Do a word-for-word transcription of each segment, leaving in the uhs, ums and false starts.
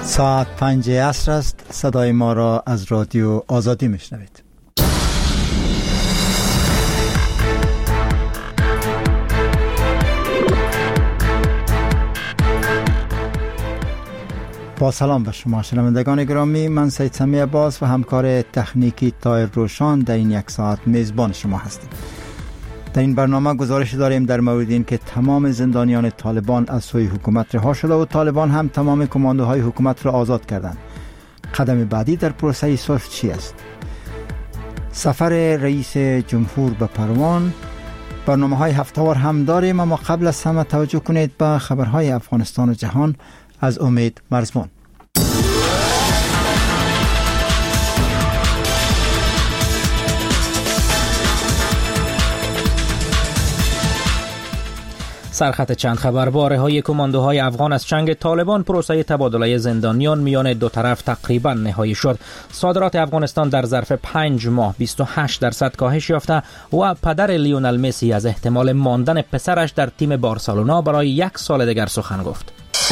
ساعت پنج عصر است. صدای ما را از رادیو آزادی میشنوید. با سلام به شما شنوندگان گرامی، من سید سمی عباس و همکار تکنیکی طاهر روشان در این یک ساعت میزبان شما هستیم. در این برنامه گزارش داریم در مورد این که تمام زندانیان طالبان از سوی حکومت رها شده و طالبان هم تمام کماندوهای حکومت را آزاد کردند. قدم بعدی در پروسه صلح چی است؟ سفر رئیس جمهور به پروان، برنامه‌های هفته‌وار هم داریم، اما قبل از همه توجه کنید به خبرهای افغانستان و جهان از امید مرزبان. سرخط چند خبر. باره‌های کماندوهای افغان از چنگ طالبان، پروسه تبادله زندانیان میان دو طرف تقریبا نهایی شد. صادرات افغانستان در ظرف پنج ماه بیست و هشت درصد کاهش یافته و پدر لیونل مسی از احتمال ماندن پسرش در تیم بارسلونا برای یک سال دیگر سخن گفت.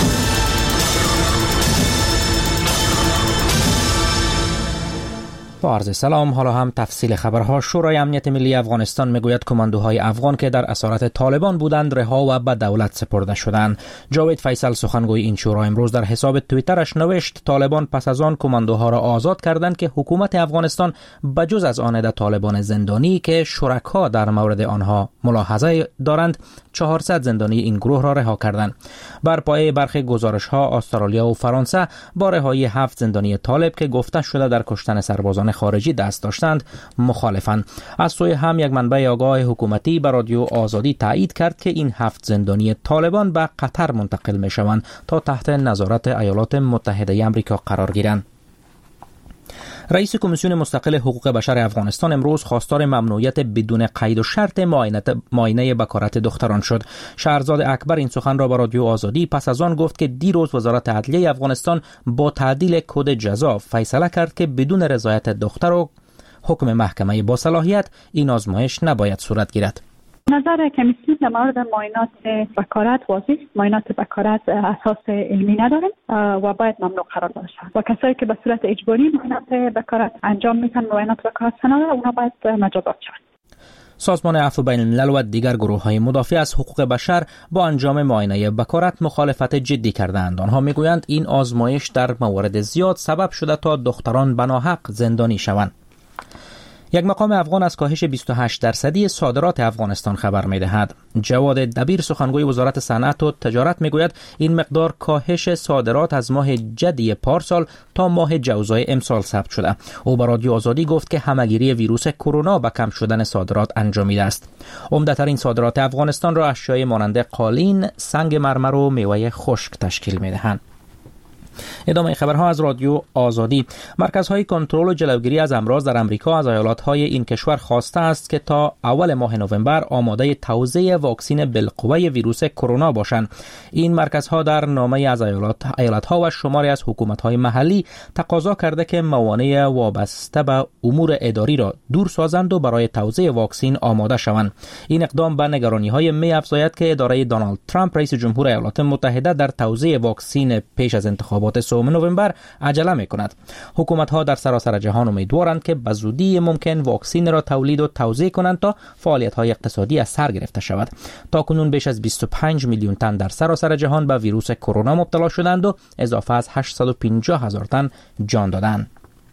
با عرض سلام، حالا هم تفصیل خبرها. شورای امنیت ملی افغانستان میگوید کماندوهای افغان که در اسارت طالبان بودند رها و به دولت سپرده شدند. جاوید فیصل سخنگوی این شورا امروز در حساب توییترش نوشت طالبان پس از آن کماندوها را آزاد کردند که حکومت افغانستان بجز از آن عده طالبان زندانی که شرکا در مورد آنها ملاحظه دارند چهارصد زندانی این گروه را رها کردند. بر پایه برخی گزارش‌ها استرالیا و فرانسه با رهایی هفت زندانی طالب که گفته شده در کشتن سربازان خارجی دست داشتند مخالفند. از سوی هم یک منبع آگاه حکومتی به رادیو آزادی تایید کرد که این هفت زندانی طالبان به قطر منتقل می شوند تا تحت نظارت ایالات متحده آمریکا قرار گیرند. رئیس کمیسیون مستقل حقوق بشر افغانستان امروز خواستار ممنوعیت بدون قید و شرط معاینه بکارت دختران شد. شهرزاد اکبر این سخن را به رادیو آزادی پس از آن گفت که دیروز وزارت عدلیه افغانستان با تعدیل کد جزا فیصله کرد که بدون رضایت دختر و حکم محکمه با صلاحیت این آزمایش نباید صورت گیرد. نظر کمیسیون در مورد معاینات بکارت واضح است. معاینات بکارت اساس علمی ندارند و باید ممنوع قرار داده شود و کسایی که به صورت اجباری معاینات بکارت انجام میتن معاینات بکارت ندارند اونا باید مجازات شوند. سازمان عفو بین الملل و دیگر گروه‌های مدافع از حقوق بشر با انجام معاینه بکارت مخالفت جدی کردند. آنها میگویند این آزمایش در موارد زیاد سبب شده تا دختران بناحق زندانی شوند. یک مقام افغان از کاهش بیست و هشت درصدی صادرات افغانستان خبر می‌دهد. جواد دبیر سخنگوی وزارت صنعت و تجارت میگوید این مقدار کاهش صادرات از ماه جدی پارسال تا ماه جوزای امسال ثبت شده. او به رادیو آزادی گفت که همهگیری ویروس کرونا به کم شدن صادرات انجامیده است. عمده‌ترین صادرات افغانستان را اشیاء مانند قالین، سنگ مرمر و میوه خشک تشکیل می‌دهند. ادامه خبرها از رادیو آزادی. مرکزهای کنترل و جلوگیری از امراض در امریکا از ایالت‌های این کشور خواسته است که تا اول ماه نوامبر آماده توزیع واکسن بالقوه ویروس کرونا باشند. این مرکزها در نامه از ایالت ایالت‌ها و شماری از حکومت‌های محلی تقاضا کرده که موانع وابسته به امور اداری را دور سازند و برای توزیع واکسن آماده شوند. این اقدام به نگرانی‌های می‌افزاید که اداره دونالد ترامپ رئیس جمهور ایالات متحده در توزیع واکسن پیش از انتخابات سوم نوامبر عجله می‌کند. حکومت‌ها در سراسر جهان امیدوارند که به زودی ممکن واکسن را تولید و توزیع کنند تا فعالیت‌های اقتصادی از سر گرفته شود. تاکنون بیش از بیست و پنج میلیون تن در سراسر جهان به ویروس کرونا مبتلا شدند و اضافه از هشتصد و پنجاه هزار تن جان دادند.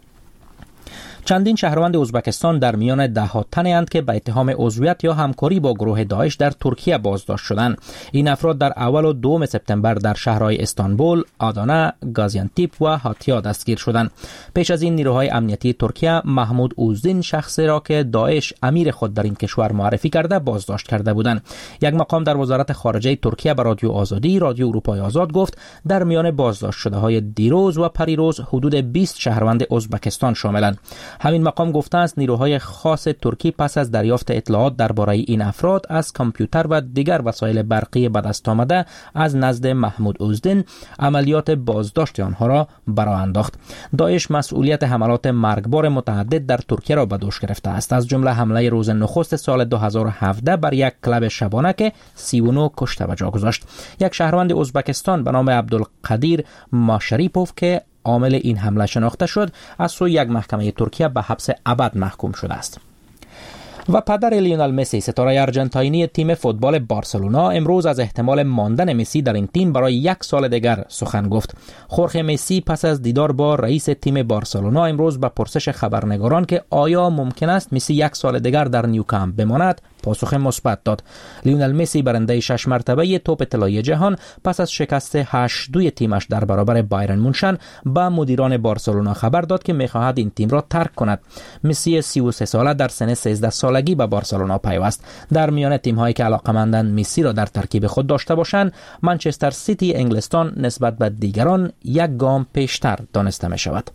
چندین شهروند ازبکستان در میان ده ها تنی اند که به اتهام عضویت یا همکاری با گروه داعش در ترکیه بازداشت شدند. این افراد در اول و دوم سپتامبر در شهرهای استانبول، آدانه، گازیانتیپ و هاتیا دستگیر شدند. پیش از این نیروهای امنیتی ترکیه محمود اوزدین شخصی را که داعش امیر خود در این کشور معرفی کرده بازداشت کرده بودند. یک مقام در وزارت خارجه ترکیه به رادیو آزادی، رادیو اروپای آزاد گفت در میان بازداشت شده های دیروز و پریروز حدود بیست شهروند ازبکستان شاملند. همین مقام گفته است نیروهای خاص ترکی پس از دریافت اطلاعات درباره این افراد از کامپیوتر و دیگر وسایل برقی به دست آمده از نزد محمود اوزدین عملیات بازداشت آنها را برآ انداخت. داعش مسئولیت حملات مرگبار متعدد در ترکیه را به دوش گرفته است، از جمله حمله روز نخست سال دو هزار و هفده بر یک کلب شبانه که سی و نه کشته به جا گذاشت. یک شهروند ازبکستان به نام عبدالقدیر ماشریپوف که عامل این حمله شناخته شد از سوی یک محکمه ترکیه به حبس ابد محکوم شده است. و پدر لیونل مسی ستاره ارژانتینی تیم فوتبال بارسلونا امروز از احتمال ماندن مسی در این تیم برای یک سال دیگر سخن گفت. خورخه مسی پس از دیدار با رئیس تیم بارسلونا امروز به پرسش خبرنگاران که آیا ممکن است مسی یک سال دیگر در نیوکامپ بماند پاسخ مثبت داد. لیونل مسی برنده شش مرتبه توپ طلایی جهان پس از شکست هشت دو تیمش در برابر بایرن مونشن به مدیران بارسلونا خبر داد که می‌خواهد این تیم را ترک کند. مسی سی و سه ساله در سن سیزده سالگی به بارسلونا پیوست. در میان تیم‌هایی که علاقه‌مندند مسی را در ترکیب خود داشته باشند، منچستر سیتی انگلستان نسبت به دیگران یک گام پیشتر دانسته می‌شود.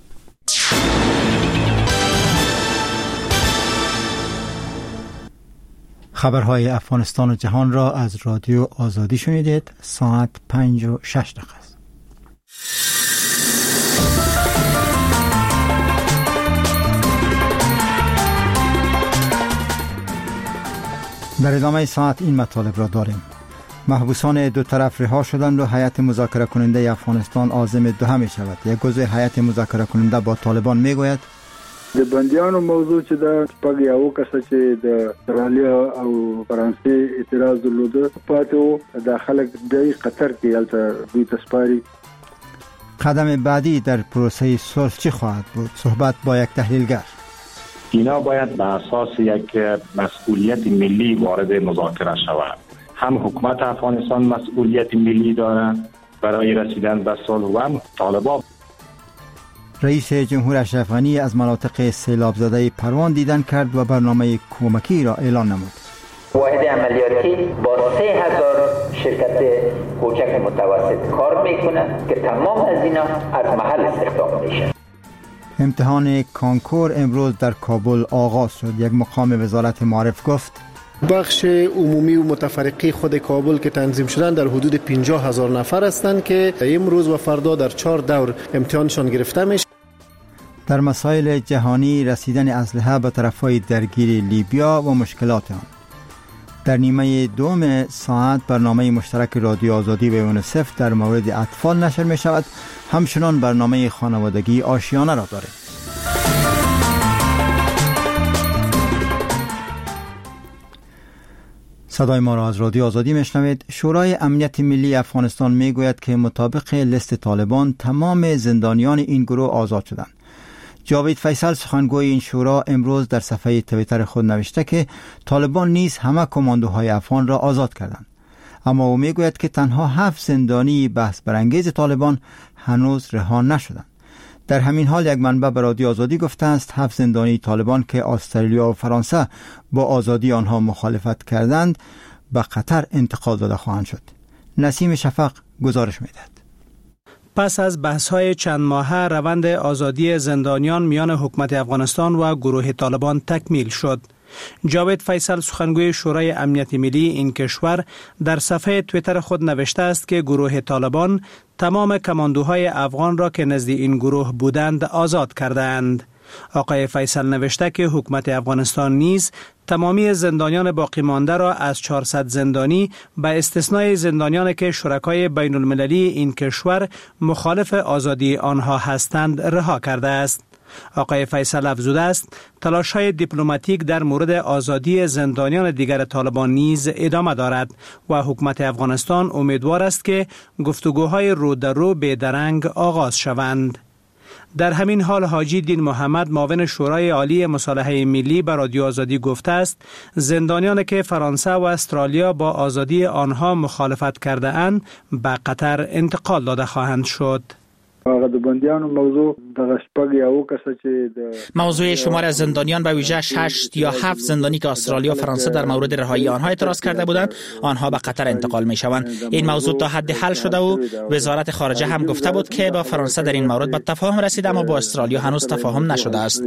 خبرهای افغانستان و جهان را از رادیو آزادی شنیدید. ساعت پنج و شش دقیقه است. در ادامه ساعت این مطالب را داریم. محبوسان دو طرف رها شدند و هیئت مذاکره کننده افغانستان عازم دوحه می شود. یک عضو هیئت مذاکره کننده با طالبان می گوید د بندیانو موضوع چې د شپږ یو کسه چې د استرالیا او فرانسې اعتراض درلوده پاتو د خلک د قطر کې البته دوی تسپاري. قدم بعدی در پروسه صلح چی خواهد بود؟ صحبت با یک تحلیلگر. اینا باید به اساس یک مسئولیت ملی وارد مذاکره شود. هم حکومت افغانستان مسئولیت ملی دارند برای رسیدن به صلح و هم طالبان. رئیس جمهور اشرف غنی از مناطق سیلاب زده پروان دیدن کرد و برنامه کمکی را اعلان نمود. واحد عملیاتی با سه هزار شرکت کوچک متوسط کار میکنه که تمام از اینا از محل استخدام میشن. امتحان کانکور امروز در کابل آغاز شد. یک مقام وزارت معارف گفت بخش عمومی و متفرقی خود کابل که تنظیم شدن در حدود پنجاه هزار نفر هستند که امروز و فردا در چهار دور امتحانشان گرفته میشه. در مسائل جهانی رسیدن اسلحه به طرفای درگیر لیبیا و مشکلات آن. در نیمه دوم ساعت برنامه مشترک رادیو آزادی و یونیسف در مورد اطفال نشر می شود. همچنان برنامه خانوادگی آشیانه را داریم. صدای ما را از رادیو آزادی میشنوید. شورای امنیت ملی افغانستان میگوید که مطابق لیست طالبان تمام زندانیان این گروه آزاد شدند. جاوید فیصل سخنگوی این شورا امروز در صفحه توییتر خود نوشته که طالبان نیز همه کماندوهای افغان را آزاد کردند، اما او میگوید که تنها هفت زندانی بحث برانگیز طالبان هنوز رها نشدند. در همین حال یک منبع به رادیو آزادی گفته است هفت زندانی طالبان که استرالیا و فرانسه با آزادی آنها مخالفت کردند به قطر انتقال داده خواهند شد. نسیم شفق گزارش می‌دهد. پس از بحث‌های چند ماهه روند آزادی زندانیان میان حکومت افغانستان و گروه طالبان تکمیل شد. جاوید فیصل سخنگوی شورای امنیت ملی این کشور در صفحه توییتر خود نوشته است که گروه طالبان تمام کماندوهای افغان را که نزد این گروه بودند آزاد کردند. آقای فیصل نوشته که حکومت افغانستان نیز تمامی زندانیان باقی مانده را از چهارصد زندانی به استثنای زندانیان که شرکای بین المللی این کشور مخالف آزادی آنها هستند رها کرده است. آقای فیصل افزوده است تلاش‌های دیپلماتیک در مورد آزادی زندانیان دیگر طالبان نیز ادامه دارد و حکومت افغانستان امیدوار است که گفتگوهای رو در رو به درنگ آغاز شوند. در همین حال حاجی دین محمد معاون شورای عالی مصالحه ملی به رادیو آزادی گفته است زندانیان که فرانسه و استرالیا با آزادی آنها مخالفت کرده اند به قطر انتقال داده خواهند شد. هغه د بندیانو موضوع د شپږ یا کسه چې موضوع شمار از زندانیان به ویژه شش یا هفت زندانی که استرالیا و فرانسه در مورد رهایی آنها اعتراض کرده بودند، آنها به قطر انتقال می شوند. این موضوع تا حد حل شده و وزارت خارجه هم گفته بود که با فرانسه در این مورد به تفاهم رسیده، اما با استرالیا هنوز تفاهم نشده است.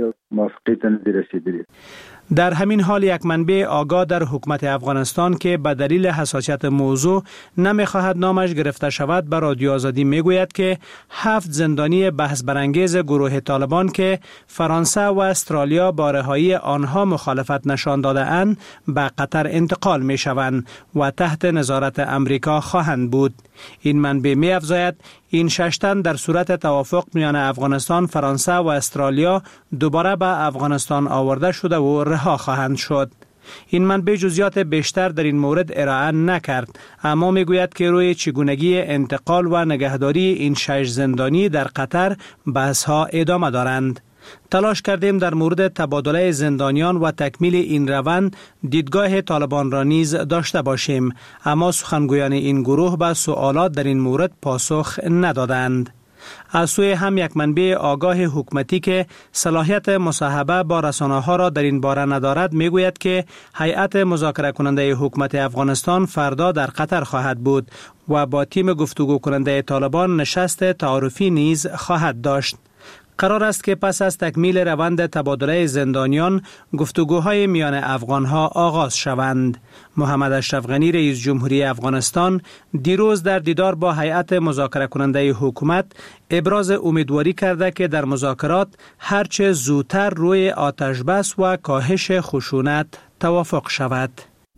در همین حال یک منبع آگاه در حکومت افغانستان که به دلیل حساسیت موضوع نمیخواهد نامش گرفته شود به رادیو آزادی میگوید که هفت زندانی بحث برانگیز گروه طالبان که فرانسه و استرالیا با رهایی آنها مخالفت نشان داده اند به قطر انتقال می شوند و تحت نظارت امریکا خواهند بود. این منبع می افزاید این شش تن در صورت توافق میان افغانستان، فرانسه و استرالیا دوباره به افغانستان آورده شده و رها خواهند شد. این منبع جزئیات بیشتر در این مورد ارائه نکرد، اما میگوید که روی چگونگی انتقال و نگهداری این شش زندانی در قطر بحث ها ادامه دارند. تلاش کردیم در مورد تبادله زندانیان و تکمیل این روند دیدگاه طالبان را نیز داشته باشیم، اما سخنگویان این گروه به سوالات در این مورد پاسخ ندادند. از سوی هم یک منبع آگاه حکومتی که صلاحیت مصاحبه با رسانه‌ها را در این باره ندارد میگوید که هیئت مذاکره کننده حکومت افغانستان فردا در قطر خواهد بود و با تیم گفتگو کننده طالبان نشست تعارفی نیز خواهد داشت. قرار است که پس از تکمیل روند تبادله زندانیان گفتگوهای میان افغانها آغاز شوند. محمد اشرف غنی رئیس جمهوری افغانستان دیروز در دیدار با هیئت مذاکره کننده حکومت ابراز امیدواری کرده که در مذاکرات هرچه زودتر روی آتش بس و کاهش خشونت توافق شود.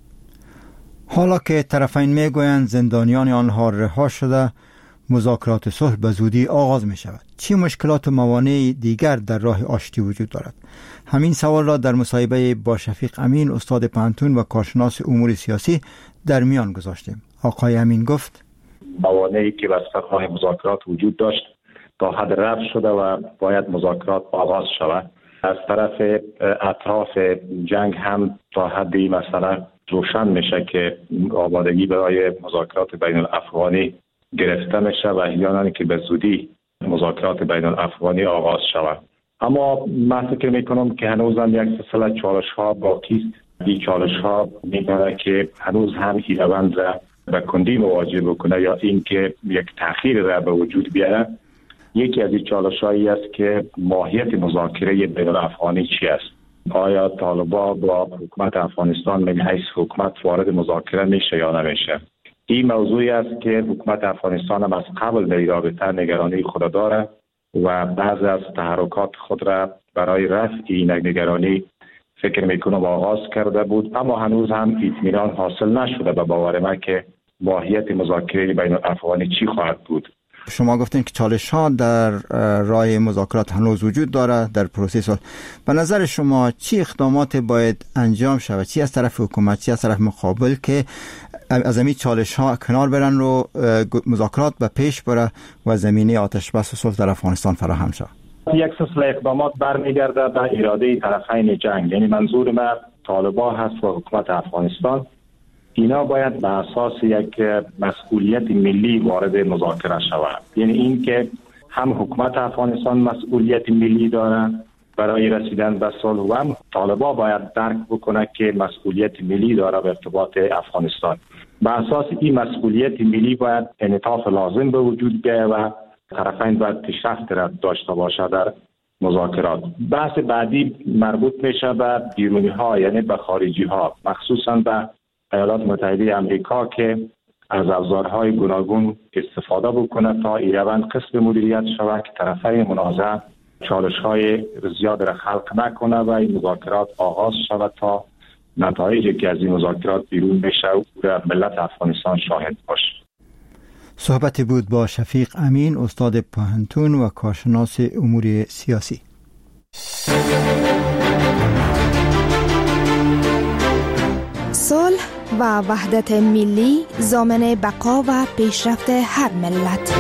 حالا که طرفین میگویند زندانیان آنها رها شده، مذاکرات صلح به زودی آغاز می شود. چه مشکلات و موانع دیگر در راه آشتی وجود دارد؟ همین سوال را در مصاحبه با شفیق امین، استاد پانتون و کارشناس امور سیاسی در میان گذاشتیم. آقای امین گفت موانعی که بر سر راه مذاکرات وجود داشت تا حد رفع شده و باید مذاکرات آغاز شود. از طرف اطراف جنگ هم تا حدی مثلا روشن میشه که آمادگی برای مذاکرات بین الافغانی گرفته میشه و احیانا که به زودی مذاکرات بین الافغانی آغاز شود. اما من فکر میکنم که هنوز هم یک سلسله چالش ها باقی است. این چالش ها میتونه که هنوز هم این روند را به کندی مواجه بکنه یا اینکه یک تأخیر را به وجود بیاره. یکی از این چالش هایی است که ماهیت مذاکره بین الافغانی چی است؟ آیا طالبان با حکومت افغانستان من حیث حکومت وارد مذاکره میشه یا نمیشه؟ این موضوعی است که حکومت افغانستان هم از قبل در رابطه نگرانی خود داره و بعضی از تحرکات خود را برای رفع این نگرانی فکر میکنم آغاز کرده بود، اما هنوز هم اطمینان حاصل نشده به باور من که ماهیت مذاکره بین الافغانی چی خواهد بود. شما گفتین که چالش ها در راه مذاکرات هنوز وجود داره در پروسه. به نظر شما چی اقدامات باید انجام شود، چی از طرف حکومت، چی از طرف مقابل که از این چالش ها کنار برن رو مذاکرات به پیش بره و زمینه آتش بس و صلح در افغانستان فراهم شود؟ یک سلسله اقدامات برمیگرده به اراده طرفین جنگ، یعنی منظور من طالبان هست و حکومت افغانستان. اینا باید به اساس یک مسئولیت ملی وارد مذاکره شود، یعنی این که هم حکومت افغانستان مسئولیت ملی داره برای رسیدن به صلح و هم طالبان باید درک بکنه که مسئولیت ملی داره به ارتباط افغانستان. به اساس این مسئولیت ملی باید انعطاف لازم به وجود بیاید و طرفین باید پیشرفت را داشته باشه در مذاکرات. بحث بعدی مربوط میشه به بیرونی ها، یعنی به خارجی ها، مخصوصا به ایالات متحده امریکا که از ابزارهای گوناگون استفاده بکنه تا این روند قسم مدیریت شود که طرفین منازعه چالش‌های زیاد را خلق نکنه و این مذاکرات آغاز شود تا نتایجی که از این مذاکرات بیرون بشه و ملت افغانستان شاهد باشه. صحبتی بود با شفیق امین، استاد پانتون و کارشناس امور سیاسی. صلح و وحدت ملی ضامن بقا و پیشرفت هر ملت.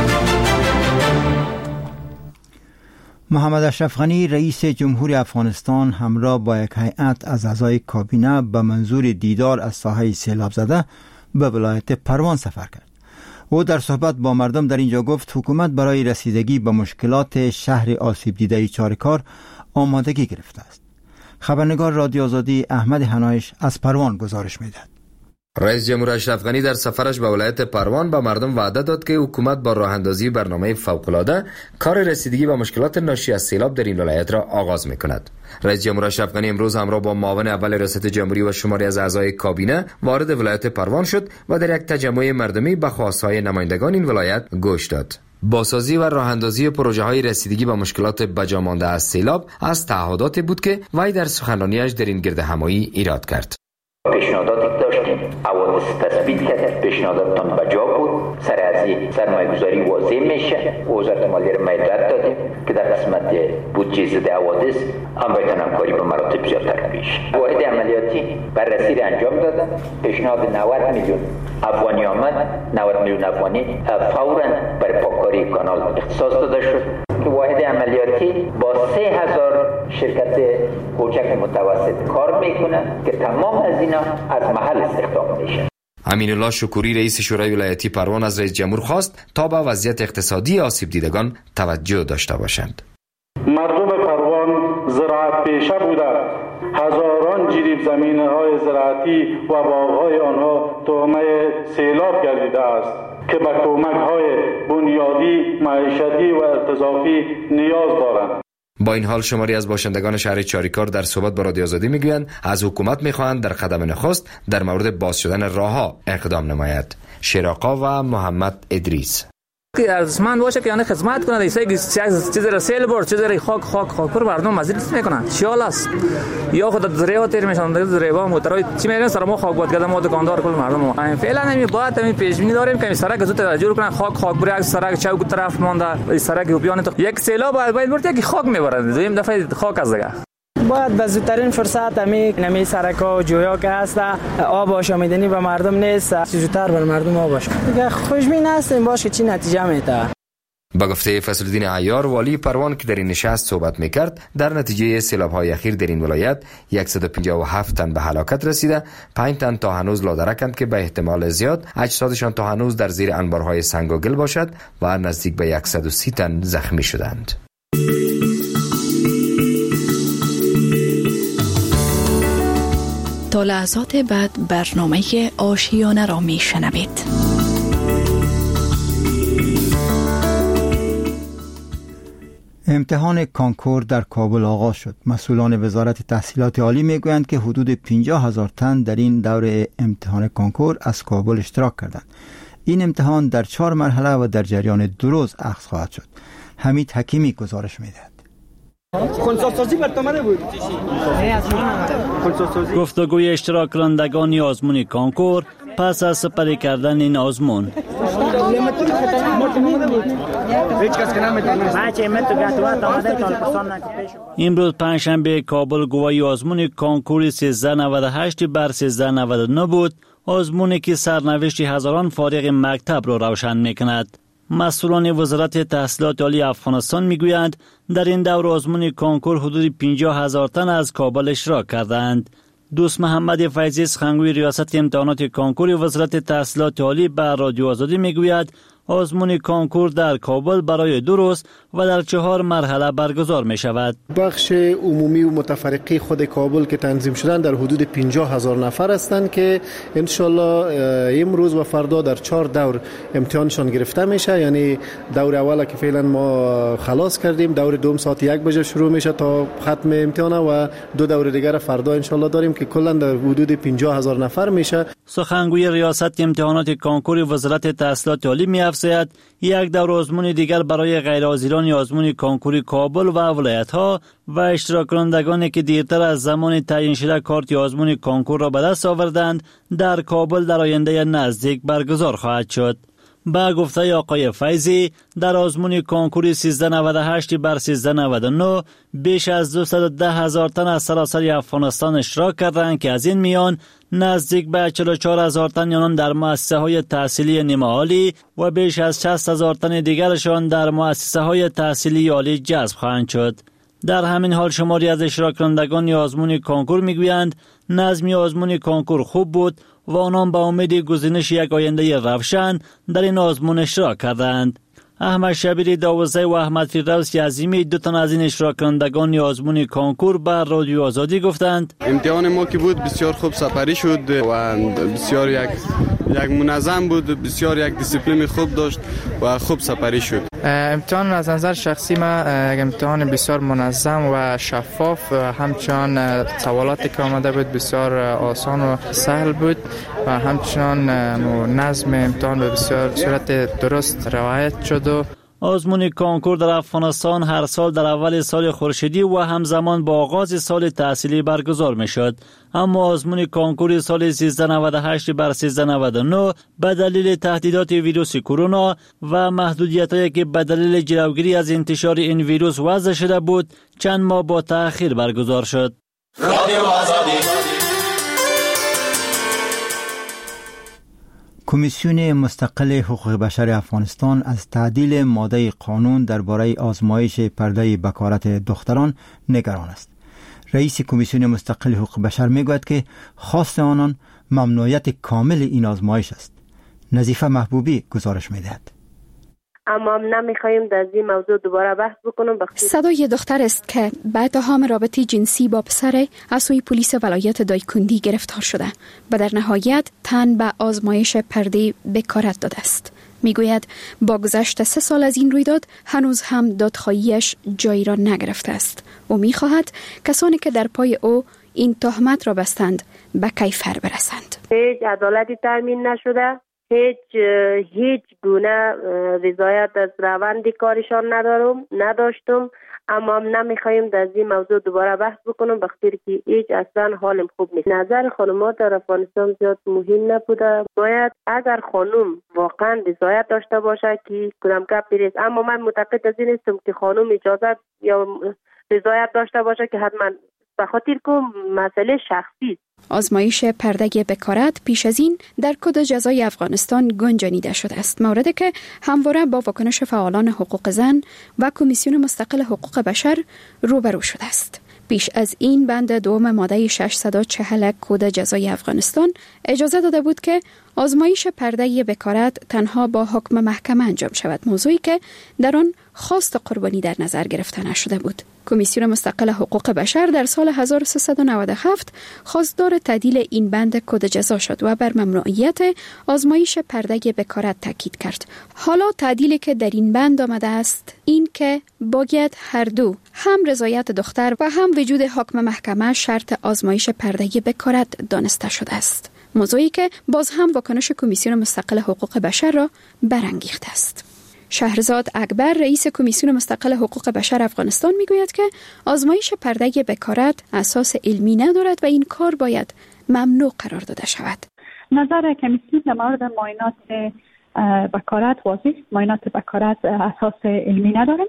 محمد اشرف غنی رئیس جمهوری افغانستان همراه با یک هیئت از اعضای کابینه به منظور دیدار از ساحه سیلاب زده به ولایت پروان سفر کرد. او در صحبت با مردم در اینجا گفت حکومت برای رسیدگی به مشکلات شهر آسیب دیده چارکار آمادگی گرفته است. خبرنگار رادیو آزادی احمد حنایش از پروان گزارش می‌دهد. رئیس جمهور اشرف غنی در سفرش به ولایت پروان به مردم وعده داد که حکومت با راه اندازی برنامه فوق‌العاده کار رسیدگی به مشکلات ناشی از سیلاب در این ولایت را آغاز می‌کند. رئیس جمهور اشرف غنی امروز همراه با معاون اول ریاست جمهوری و شماری از اعضای کابینه وارد ولایت پروان شد و در یک تجمع مردمی به خواست‌های نمایندگان این ولایت گوش داد. بازسازی و راه اندازی پروژه‌های رسیدگی به مشکلات بجا مانده از سیلاب از تعهداتی بود که وی در سخنرانیش در این گردهمایی ایراد کرد. پیشنهاداتی داشتیم، حوادث تثبیت کرد، پیشنهاداتتان بجا بود، سر از این سرمایه گذاری واضح میشه. وزارت مالیه را مدت دادیم که در قسمت بودجه ضد حوادث هم باید همکاری به مراتب زیادتر بشه. واحد عملیاتی بررسی را انجام دادن، پیشنهاد نود میلیون افغانی آمد، نود میلیون افغانی فوراً برای پاککاری کانال اختصاص داده شد که واحد عملیاتی با سه هزار شرکت کوچک متوسط کار میکنه که تمام از اینا از محل استخدام میشه. امین الله شکوری رئیس شورای ولایتی پروان از رئیس جمهور خواست تا به وضعیت اقتصادی آسیب دیدگان توجه داشته باشند. مردم پروان زراعت پیشه بوده، هزاران جریب زمینه‌های زراعتی و باغ‌های آنها تهمه سیلاب گردیده است که به کمک‌های بنیادی، معیشتی و ارتزاقی نیاز دارند. با این حال شماری از باشندگان شهر چاریکار در صحبت با رادیو آزادی میگویند از حکومت میخواهند در قدم نخست در مورد باز شدن راهها اقدام نماید. شیراقا و محمد ادریس که ارزشمند باشه که یعنی خدمت کنه، ایسای چیز را سیل برد، چیز را خاک خاک خاک پر مردم مزید میکنن. شیال است یا خود دریوا تیر میشن، دریوا موترای چی میرن سر ما خاک بود کردن، ما دکاندار کل مردم. این فعلا همین باید همین پیش بینی داریم که این سرک زود جور کنن، خاک خاک بره، سرک چوک طرف مونده، این سرک بیان تو یک سیلاب باید برد که خاک میبرن، دویم دفعه خاک از دیگه باید به زودترین فرصت همی نمی سرکا و جویا که هست آب آشامیدنی به مردم نیست، زودتر بر مردم آب باشه. دیگه خوشبین هستیم باشه چی نتیجه میده. با گفته فضلالدین عیار والی پروان که در این نشست صحبت میکرد، در نتیجه سیلاب‌های اخیر در این ولایت صد و پنجاه و هفت تن به هلاکت رسیده، پنج تن تا هنوز لادرکند که به احتمال زیاد اجسادشان تا هنوز در زیر انبارهای سنگ و گل باشد و نزدیک به صد و سی تن زخمی شدند. تا لحظات بعد برنامه آشیانه را می شنوید. امتحان کانکور در کابل آغاز شد. مسئولان وزارت تحصیلات عالی می گویند که حدود پنجاه هزار تن در این دوره امتحان کانکور از کابل اشتراک کردند. این امتحان در چهار مرحله و در جریان دو روز اخذ خواهد شد. حمید حکیمی گزارش می دهد. گفتگوی اشتراک کنندگان آزمون کانکور پس از سپری کردن این آزمون. امروز پنجشنبه کابل گواهی آزمون کانکور سیزده نود و هشت بر سیزده نود و نه بود، آزمونی که سرنوشت هزاران فارغ مکتب را روشن میکند. مسئولان وزارت تحصیلات عالی افغانستان میگویند در این دور آزمون کانکور حدود پنجاه هزار تن از کابل اشتراک کردند. دوست محمد فیضی سخنگوی ریاست امتحانات کانکور وزارت تحصیلات عالی به رادیو آزادی میگوید آزمون کانکور در کابل برای دو روز و در چهار مرحله برگزار می شود. بخش عمومی و متفرقی خود کابل که تنظیم شدن در حدود پنجاه هزار نفر هستند که انشالله امروز و فردا در چهار دور امتحانشان گرفته میشه. یعنی دور اول که فعلا ما خلاص کردیم، دور دوم ساعت یک بجه شروع میشه تا ختم امتحان و دو دور دیگر فردا انشالله داریم که کلا در حدود پنجاه هزار نفر میشه. سخنگوی ریاست امتحانات کانکور وزارت تحصیلات عالی می افزاید یک دور آزمون دیگر برای غیرحاضران آزمون کانکور کابل و ولایت‌ها و اشتراک کنندگانی که دیرتر از زمان تعیین شده کارت آزمون کانکور را به دست آوردند در کابل در آینده نزدیک برگزار خواهد شد. با گفته آقای فیضی در آزمون کانکور سیزده نود و هشت بر سیزده نود و نه بیش از دویست و ده هزار تن از سراسر افغانستان اشتراک کردند که از این میان نزدیک به چهل و چهار هزار تن آنان در مؤسسه های تحصیلی نیمه عالی و بیش از شصت هزار تن دیگرشان در مؤسسه های تحصیلی عالی جذب خواهند شد. در همین حال شماری از اشتراک کنندگان آزمون کانکور میگویند نظم آزمون کانکور خوب بود، و آنان به امید گزینش یک آینده روشن در این آزمون اشتراک کردند. احمد شبیر داوزی و احمد فیردوس عظیمی دو تن از این اشتراک کنندگان آزمون کانکور بر رادیو آزادی گفتند امتحان ما که بود بسیار خوب سپری شد و بسیار یک یک منظم بود، بسیار یک دیسیپلین خوب داشت و خوب سپری شد. امتحان از نظر شخصی ما امتحان بسیار منظم و شفاف، همچنان سوالاتی که آمده بود بسیار آسان و سهل بود و همچنان نظم امتحان به بسیار صورت درست روایت شد. آزمون کانکور در افغانستان هر سال در اول سال خورشیدی و همزمان با آغاز سال تحصیلی برگزار می شد. اما آزمون کانکور سال سیزده نود و هشت بر سیزده نود و نه به دلیل تهدیدات ویروس کرونا و محدودیت‌هایی که به دلیل جلوگیری از انتشار این ویروس وضع شده بود چند ماه با تأخیر برگزار شد. رادیو آزادی. کمیسیون مستقل حقوق بشر افغانستان از تعدیل ماده قانون درباره آزمایش پرده بکارت دختران نگران است. رئیس کمیسیون مستقل حقوق بشر میگوید که خواست آنان ممنوعیت کامل این آزمایش است. نظیفه محبوبی گزارش میدهد. اما نمیخوایم در این موضوع دوباره بحث بکنم. صدای دختر است که به اتهام رابطه جنسی با پسر از سوی پلیس ولایت دایکندی گرفتار شده و در نهایت تن به آزمایش پرده بکارت داده است. میگوید با گذشت سه سال از این رویداد هنوز هم دادخواهیش جایی را نگرفته است و میخواهد کسانی که در پای او این تهمت را بستند به کیفر برسند. هیچ عدالتی تامین نشده، هیچ هیچ گونه رضایت از روند کارشان ندارم نداشتم، اما نمیخوایم در این موضوع دوباره بحث بکنم بخاطر که هیچ اصلا حالم خوب نیست. نظر خانم‌ها در افغانستان زیاد مهم نبوده. باید اگر خانم واقعا رضایت داشته باشه که کدام کپ بریز، اما من معتقد از این هستم که خانم اجازه یا رضایت داشته باشه که حتما بخاطر که مسئله شخصی. آزمایش پرده بکارت پیش از این در کد جزای افغانستان گنجانیده شده است، موردی که همواره با واکنش فعالان حقوق زن و کمیسیون مستقل حقوق بشر روبرو شده است. پیش از این بند دوم ماده ششصد و چهل کد جزای افغانستان اجازه داده بود که آزمایش پرده بکارت تنها با حکم محکمه انجام شود، موضوعی که در آن خواست قربانی در نظر گرفته نشده بود. کمیسیون مستقل حقوق بشر در سال هزار و سیصد و نود و هفت خواستار تعدیل این بند کد جزا شد و بر ممنوعیت آزمایش پرده بکارت تاکید کرد. حالا تعدیلی که در این بند آمده است این که باید هر دو، هم رضایت دختر و هم وجود حکم محکمه، شرط آزمایش پرده بکارت دانسته شده است، موضوعی که باز هم واکنش کمیسیون مستقل حقوق بشر را برانگیخته است. شهرزاد اکبر رئیس کمیسیون مستقل حقوق بشر افغانستان میگوید که آزمایش پرده بکارت اساس علمی ندارد و این کار باید ممنوع قرار داده شود. نظر کمیسیون در مورد معاینات بکارت واضح است. معاینات بکارت اساس علمی ندارند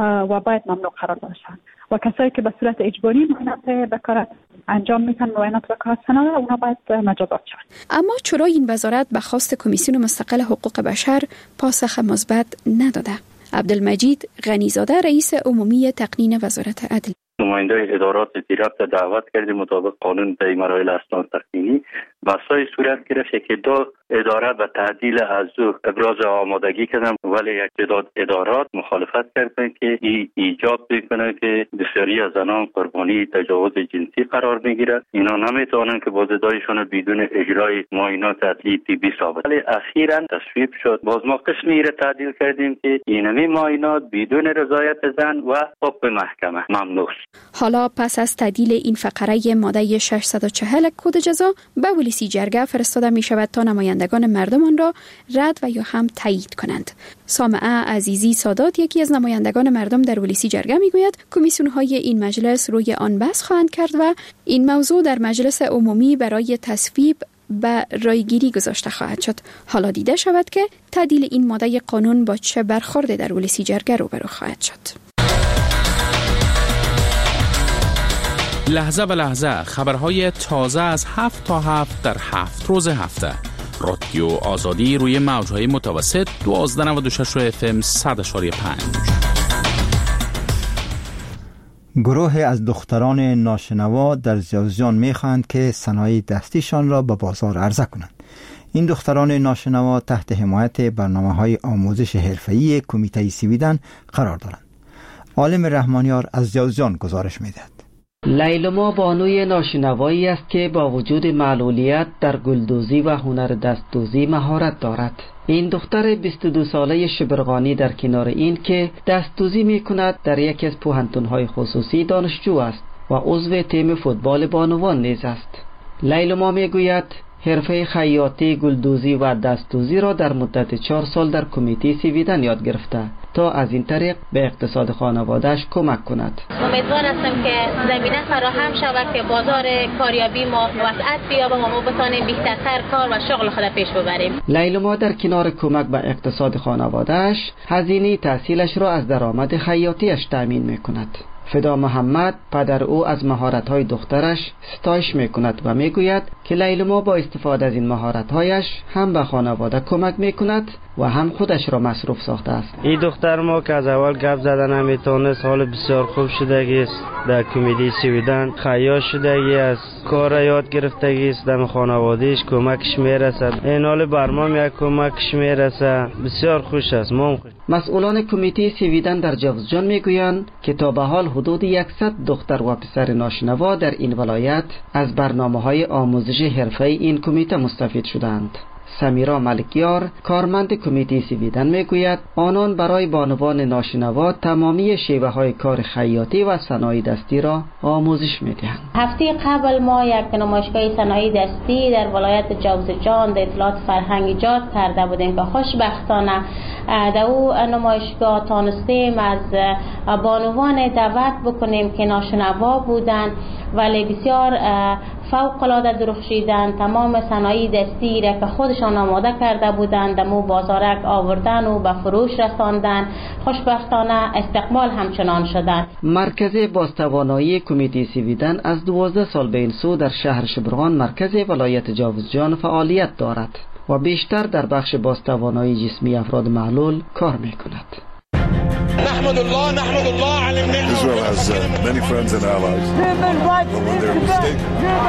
و باید ممنوع قرار داده شود و کسایی که به صورت اجباری معاینات بکارت انجام میتن معاینات بکارت سنده اونا باید مجازات شوند. اما چرا این وزارت به خواست کمیسیون مستقل حقوق بشر پاسخ مثبت نداده؟ عبدالمجید غنیزاده رئیس عمومی تقنین وزارت عدل: نماینده ادارات زیرفت دعوت کردیم مطابق قانون به مراحل اسناد تقنینی بحث‌های صورت گرفت که دو اداره به تعدیل از او ابراز آمادگی کردن، ولی یک تعداد ادارات مخالفت کردن که این ایجاب میکنه که بسیاری از زنان قربانی تجاوز جنسی قرار میگیرند. اینا نمیتونن که بازداشتشون بدون اجرای معاینات عدلی طبی ثابت. ولی اخیراً تصویب شد باز ما قسمی را تعدیل کردیم که اینمی معاینات بدون رضایت زن و حکم محکمه ممنوع. حالا پس از تعدیل این فقره ماده ششصد و چهل کد جزا به ولسی جرگه فرستاده می شود تا نمایندگان مردم آن را رد و یا هم تایید کنند. سامعه عزیزی سادات یکی از نمایندگان مردم در ولسی جرگه می گوید کمیسیون های این مجلس روی آن بحث خواهند کرد و این موضوع در مجلس عمومی برای تصویب به رایگیری گذاشته خواهد شد. حالا دیده شود که تعدیل این ماده قانون با چه برخورد در ولسی جرگه روبرو خواهد شد. لحظه به لحظه خبرهای تازه از هفت تا هفت در هفت روز هفته. رادیو آزادی روی موجهای متوسط دوازده نود و شش اف ام صد و پنج. گروه از دختران ناشنوا در جوزجان میخواهند که صنایع دستیشان را به بازار عرضه کنند. این دختران ناشنوا تحت حمایت برنامه‌های آموزش حرفه‌ای کمیته سویدن قرار دارند. عالم رحمانیار از جوزجان گزارش می‌دهد. لیلما بانوی ناشنوایی است که با وجود معلولیت در گلدوزی و هنر دستدوزی مهارت دارد. این دختر بیست و دو ساله شبرغانی در کنار این که دستدوزی می کند در یکی از پوهنتون‌های خصوصی دانشجو است و عضو تیم فوتبال بانوان نیز است. لیلما می گوید حرفه خیاطی، گلدوزی و دستدوزی را در مدت چهار سال در کمیته سویدن یاد گرفته تا از این طریق به اقتصاد خانواده‌اش کمک کند. امیدوار هستم که زمینه فراهم شود که بازار کاریابی ما وسعت بیابه و ما بتوانیم بهترتر کار و شغل خود پیش ببریم. لیلما در کنار کمک به اقتصاد خانواده‌اش هزینه تحصیلش را از درآمد خیاطیش تأمین می‌کند. فدا محمد پدر او از مهارت‌های دخترش ستایش می‌کند و می‌گوید که لیلما با استفاده از این مهارت‌هایش هم به خانواده کمک می‌کند و هم خودش را مصروف ساخته است. این دختر ما که از اول گپ زدن نمی‌تونست، حال بسیار خوب شدگی است. در کمیته سویدن خیاط شدگی است، کار یاد گرفتگی است، در خانواده‌اش کمکش می‌رسد. این حال برمام یک کمکش می‌رسد. بسیار خوش است. ما خوش. مسئولان کمیته سویدن در جوزجان می‌گویند که تا به حال حدود صد دختر و پسر ناشنوا در این ولایت از برنامه‌های آموزش حرفه‌ای این کمیته مستفید شدند. سمیرا ملکیار کارمند کمیته سویدن میگوید آنان برای بانوان ناشنوا تمامی شیوه های کار خیاطی و صنایع دستی را آموزش میدهند. هفته قبل ما یک نمایشگاه صنایع دستی در ولایت جوزجان در اطلاعات فرهنگ ایجاد کرده بودیم که خوشبختانه در او نمایشگاه تانستیم از بانوان دعوت بکنیم که ناشنوا بودند ولی بسیار فوق العاده درخشیدند. تمام صنایع دستی را که خودشان آماده کرده بودند در مو بازارک آوردن و به فروش رساندن. خوشبختانه استقبال همچنان شدند. مرکز بازتوانایی کمیته سویدن از دوازده سال به این سو در شهر شبرغان مرکز ولایت جوزجان فعالیت دارد و بیشتر در بخش بازتوانایی جسمی افراد معلول کار می کند. نحمد الله نحمد الله على النعمة. Israel has uh, many friends and allies. But when they're mistaken.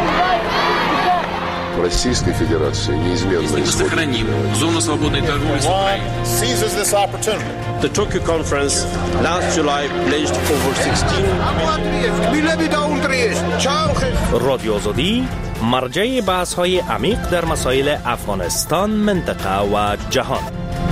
Российской Федерации неизменно сохраним зону свободной торговли с Украиной. Seizes this opportunity. The Tokyo conference last July pledged over sixteen. رادیو آزادی مرجع بحث‌های عمیق در مسائل افغانستان، منطقه و جهان.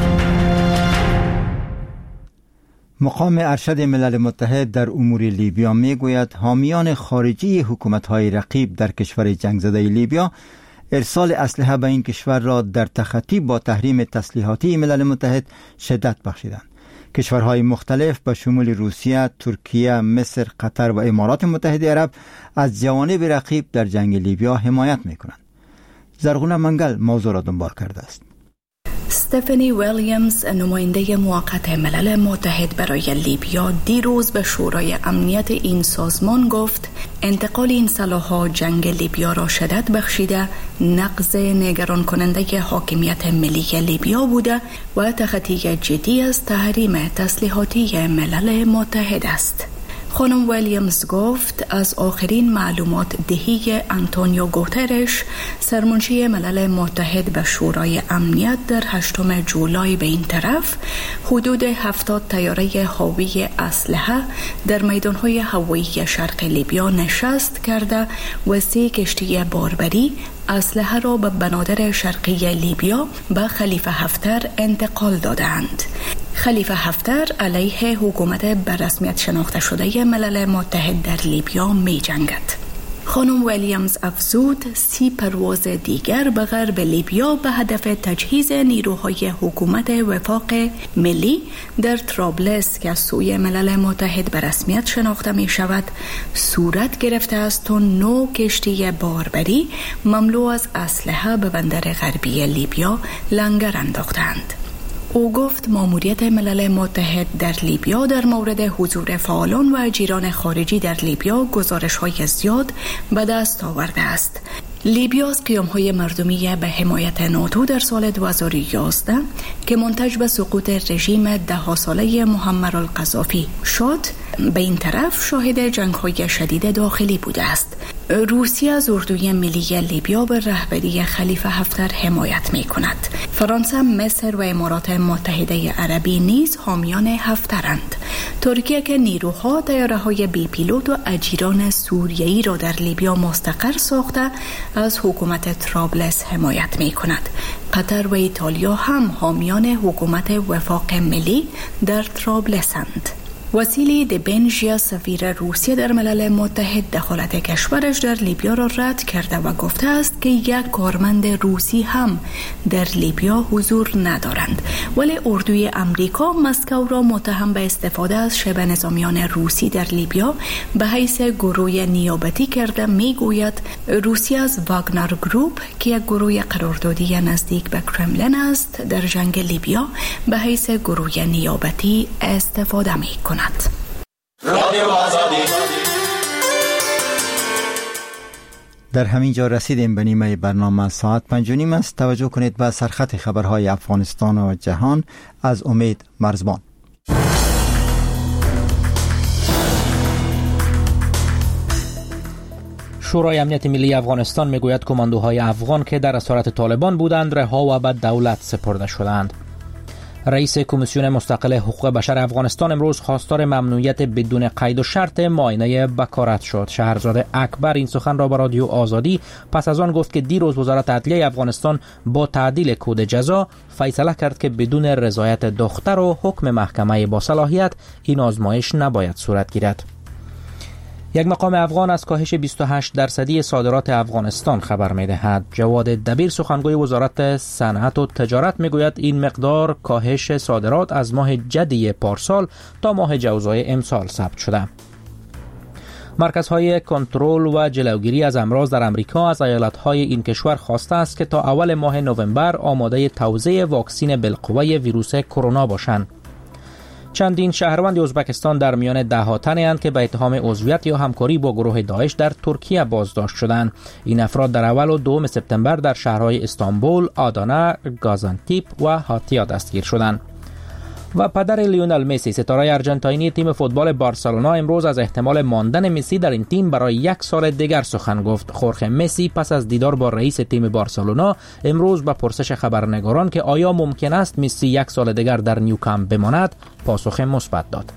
مقام ارشد ملل متحد در امور لیبیا میگوید حامیان خارجی حکومت‌های رقیب در کشور جنگ زده لیبیا ارسال اسلحه به این کشور را در تخطی با تحریم تسلیحاتی ملل متحد شدت بخشیدند. کشورهای مختلف به شمول روسیه، ترکیه، مصر، قطر و امارات متحده عرب از جوانب رقیب در جنگ لیبیا حمایت میکنند. زرغونه منگل موضوع را دنبال کرده است. استفانی ویلیامز نماینده موقت ملل متحد برای لیبیا دیروز به شورای امنیت این سازمان گفت انتقال این سلاح‌ها جنگ لیبیا را شدت بخشیده، نقض نگران کننده حاکمیت ملی لیبیا بوده و تخطی جدی از تحریم تسلیحاتی ملل متحد است. خانم ویلیامز گفت از آخرین معلومات دهی آنتونیو گوترش سرمنشی ملل متحد به شورای امنیت در هشتم جولای به این طرف حدود هفتاد طیاره حاوی اسلحه در میدانهای هوایی شرق لیبیا نشست کرده و سه کشتی باربری اسلحه را به بنادر شرقی لیبیا به خلیفه حفتر انتقال دادند. خلیفه حفتر علیه حکومت به رسمیت شناخته شده ملل متحد در لیبیا می جنگد. خانم ویلیامز افزود سی پرواز دیگر به غرب لیبیا به هدف تجهیز نیروهای حکومت وفاق ملی در طرابلس که از سوی ملل متحد به رسمیت شناخته می شود صورت گرفته است و نو کشتی باربری مملو از اسلحه به بندر غربی لیبیا لنگر انداختند. او گفت ماموریت ملل متحد در لیبیا در مورد حضور فعالان و اجیران خارجی در لیبیا گزارش‌های زیاد به دست آورده است. لیبیا از قیام‌های مردمی به حمایت ناتو در سال دو هزار و یازده که منتج به سقوط رژیم ده ساله معمر القذافی شد، به این طرف شاهد جنگ‌های شدید داخلی بوده است. روسیه از اردوی ملی لیبیا به رهبری خلیفه حفتر حمایت می کند. فرانسه، مصر و امارات متحده عربی نیز حامیان حفترند. ترکیه که نیروها طیاره‌های بی پیلوت و اجیران سوریه‌ای را در لیبیا مستقر ساخته از حکومت طرابلس حمایت می کند. قطر و ایتالیا هم حامیان حکومت وفاق ملی در طرابلسند. واسیلی دبنژیا سفیر روسیه در ملل متحد دخالت کشورش در لیبیا را رد کرده و گفته است که یک کارمند روسی هم در لیبیا حضور ندارند، ولی اردوی امریکا مسکو را متهم به استفاده از شبه نظامیان روسی در لیبیا به حیث گروه نیابتی کرده. میگوید روسیه از واگنر گروپ که یک گروه قراردادی نزدیک به کرملین است در جنگ لیبیا به حیث گروه نیابتی استفاده می کند. در همین جا رسیدیم به نیمه برنامه. ساعت پنج و نیم است. توجه کنید به سرخط خبرهای افغانستان و جهان از امید مرزبان. شورای امنیت ملی افغانستان میگوید کماندوهای افغان که در اسارت طالبان بودند رها و به دولت سپرده شدند. رئیس کمیسیون مستقل حقوق بشر افغانستان امروز خواستار ممنوعیت بدون قید و شرط معاینه بکارت شد. شهرزاد اکبر این سخن را به رادیو آزادی پس از آن گفت که دیروز وزارت عدلیه افغانستان با تعدیل کد جزا فیصله کرد که بدون رضایت دختر و حکم محکمه با صلاحیت این آزمایش نباید صورت گیرد. یک مقام افغان از کاهش بیست و هشت درصدی صادرات افغانستان خبر می‌دهد. جواد دبیر سخنگوی وزارت صنعت و تجارت میگوید این مقدار کاهش صادرات از ماه جدی پارسال تا ماه جوزای امسال ثبت شده. مرکزهای کنترل و جلوگیری از امراض در امریکا از ایالت‌های این کشور خواسته است که تا اول ماه نوامبر آماده توزیع واکسن بالقوه ویروس کرونا باشند. چندین شهروند ازبکستان در میان ده ها تنی اند که به اتهام عضویت یا همکاری با گروه داعش در ترکیه بازداشت شدند. این افراد در اول و دوم سپتامبر در شهرهای استانبول، آدانه، گازانتیپ و هاتیا دستگیر شدند. و پدر لیونل مسی ستاره ارجنتینی تیم فوتبال بارسلونا امروز از احتمال ماندن مسی در این تیم برای یک سال دیگر سخن گفت. خورخه مسی پس از دیدار با رئیس تیم بارسلونا امروز به پرسش خبرنگاران که آیا ممکن است مسی یک سال دیگر در نیوکامپ بماند پاسخ مثبت داد.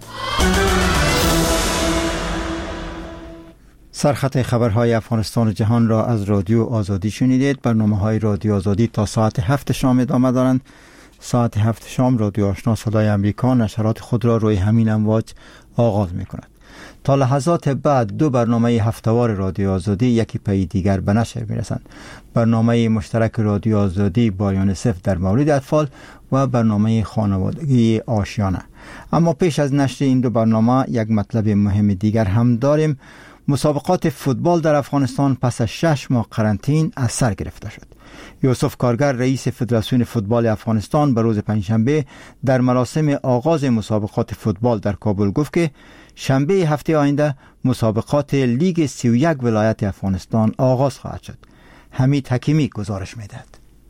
سرخط خبرهای افغانستان و جهان را از رادیو آزادی شنیدید. برنامه‌های رادیو آزادی تا ساعت هفت شام ادامه دارند. ساعت هفت شام رادیو آشنا صدای امریکا نشرات خود را روی همین امواج آغاز می کند. تا لحظات بعد دو برنامه هفتهوار رادیو آزادی یکی پی دیگر به نشر می رسند. برنامه مشترک رادیو آزادی با یونیسف در مورد اطفال و برنامه خانوادگی آشیانه. اما پیش از نشر این دو برنامه یک مطلب مهم دیگر هم داریم. مسابقات فوتبال در افغانستان پس از شش ماه قرنطینه از سر گرفته شد. یوسف کارگر رئیس فدراسیون فوتبال افغانستان به روز پنجشنبه در مراسم آغاز مسابقات فوتبال در کابل گفت که شنبه هفته آینده مسابقات لیگ سی و یک ولایت افغانستان آغاز خواهد شد. حمید حکیمی گزارش می‌دهد.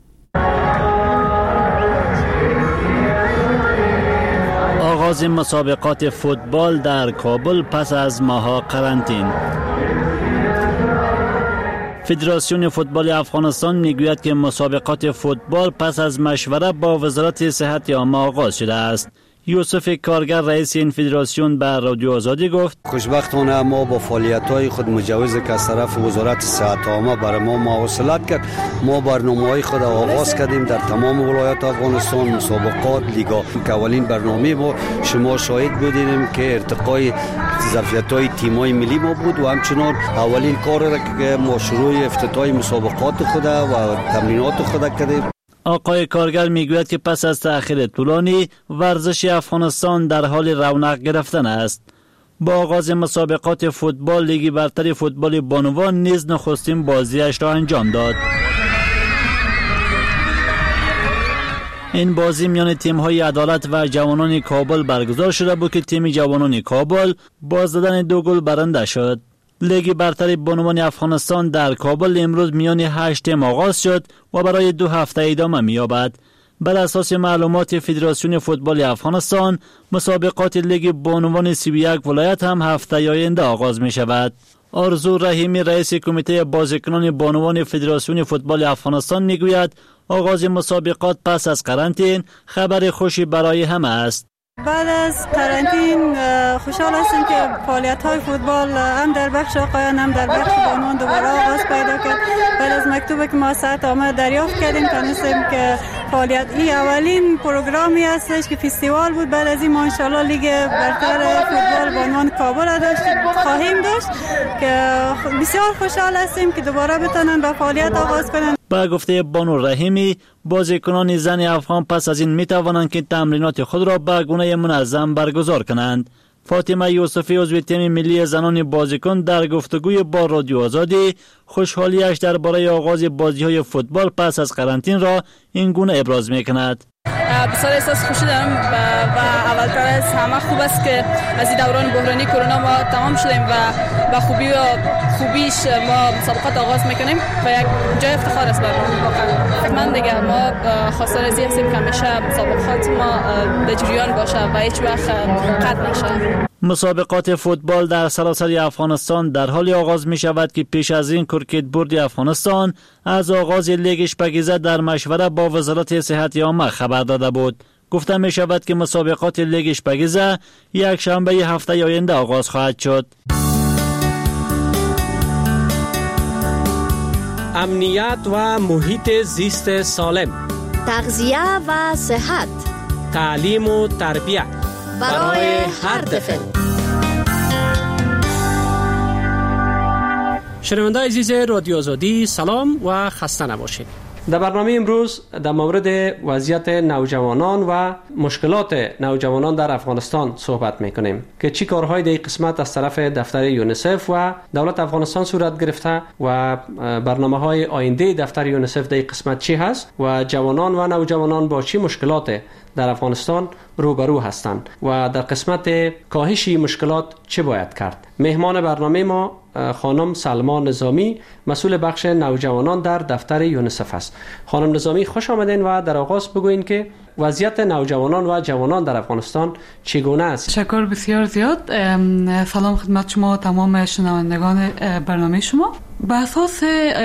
آغاز مسابقات فوتبال در کابل پس از ماه قرنطینه. فدراسیون فوتبال افغانستان میگوید که مسابقات فوتبال پس از مشوره با وزارت صحت عامه آغاز شده است. یوسف کارگر رئیس این فدراسیون به رادیو آزادی گفت خوشبختانه ما با فعالیت‌های خود مجوز که از طرف وزارت صحت عامه برای ما مواصلت کرد. ما برنامه‌های خود آغاز کردیم در تمام ولایات افغانستان. مسابقات لیگا که اولین برنامه ما شما شاهد بودیم که ارتقای ظرفیت‌های تیم‌های ملی ما بود و همچنین اولین کار را که ما شروع افتتاح مسابقات خود و تمرینات خود کردیم. آقای کارگر میگوید که پس از تأخیر طولانی ورزش افغانستان در حال رونق گرفتن است. با آغاز مسابقات فوتبال لیگ برتر فوتبال بانوان نیز نخستین بازیش را انجام داد. این بازی میان تیم‌های عدالت و جوانان کابل برگزار شده بود که تیم جوانان کابل با زدن دو گل برنده شد. لیگ برتر بانوان افغانستان در کابل امروز میان هشت تیم آغاز شد و برای دو هفته ادامه می‌یابد. بر اساس معلومات فدراسیون فوتبال افغانستان، مسابقات لیگ بانوان سی و یک ولایت هم هفته آینده آغاز می شود. آرزو رحیمی رئیس کمیته بازیکنان بانوان فدراسیون فوتبال افغانستان می گوید آغاز مسابقات پس از قرنطینه خبر خوشی برای همه است. بعد از قرنطینه خوشحال هستم که فعالیت‌های فوتبال هم در بخش آقایان هم در بخش بانوان دوباره آغاز پیدا کرد. بعد از مکتوبی که ما ساعت آمد دریافت کردیم تونستیم که فعالیت این اولین پروگرامی هستش که فستیوال بود. بعد از این ما انشالله لیگ برتر فوتبال بانوان کابل داشتیم خواهیم داشت که بسیار خوشحال هستیم که دوباره بتونن به فعالیت آغاز کنن. با گفته بانو رحیمی، بازیکنان زن افغان پس از این می توانند که تمرینات خود را به گونه منظم برگزار کنند. فاطمه یوسفی عضو تیم ملی زنان بازیکن در گفتگوی با رادیو آزادی خوشحالیش درباره آغاز بازی‌های فوتبال پس از قرنطینه را این گونه ابراز می‌کند. بسیار احساس خوشی دارم و اولتر از همه خوب است که از این دوران بحرانی کرونا ما تمام شدیم و با خوبی و خوبیش ما مسابقات آغاز میکنیم و یک جای افتخار است برای واقعا. من دیگه ما خواستار از این هستیم که همیشه مسابقات ما به جریان باشه و هیچ وقت قطع نشه. مسابقات فوتبال در سراسر افغانستان در حال آغاز می شود که پیش از این کرکت بورد افغانستان از آغاز لیگ اشپگیزه در مشوره با وزارت صحت عامه خبر داده بود. گفته می شود که مسابقات لیگ اشپگیزه یک شنبه هفته آینده آغاز خواهد شد. امنیت و محیط زیست سالم، تغذیه و صحت، تعلیم و تربیت برای هر طفل. شنونده‌های عزیز رادیو آزادی سلام و خسته نباشید. در برنامه امروز در مورد وضعیت نوجوانان و مشکلات نوجوانان در افغانستان صحبت میکنیم که چی کارهای در این قسمت از طرف دفتر یونیسف و دولت افغانستان صورت گرفته و برنامه‌های آینده دفتر یونیسف در این قسمت چی هست و جوانان و نوجوانان با چی مشکلات در افغانستان روبرو هستند و در قسمت کاهش مشکلات چه باید کرد. مهمان برنامه ما خانم سلما نظامی، مسئول بخش نوجوانان در دفتر یونیسف است. خانم نظامی خوش آمدین و در آغاز بگوین که وضعیت نوجوانان و جوانان در افغانستان چگونه است؟ تشکر بسیار زیاد. سلام خدمت شما تمام شنوندگان برنامه شما. به اساس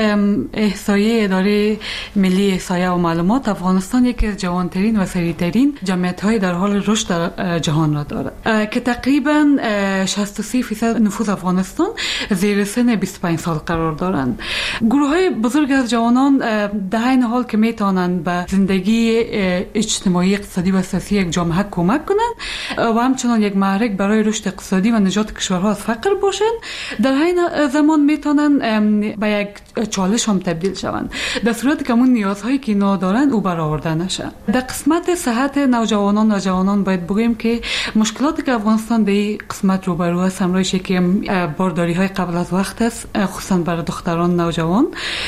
احصایه اداره ملی احصایه و معلومات، افغانستان یکی از جوانترین و سریعترین جمعیت‌های در حال رشد در جهان را دارد که تقریباً شصت و سه درصد نفوذ افغانستان زیر سن بیست و پنج سال قرار دارند. گروه‌های بزرگ از جوانان در این حال که میتوانند به زندگی اجتماعی، اقتصادی و سیاسی یک جامعه کمک کنند و همچنان یک محرک برای رشد اقتصادی و نجات کشورها از فقر باشند، در این زمان میتوانند به یک چالش هم تبدیل شوند در صورتی که اون نیازهایی که اینا دارن او برآورده نشه. در قسمت صحت نوجوانان و جوانان باید بگویم که مشکلاتی که افغانستان در این قسمت روبرو است همراهش که بارداری های قبل از وقت است، خصوصا برای دختران نوجوان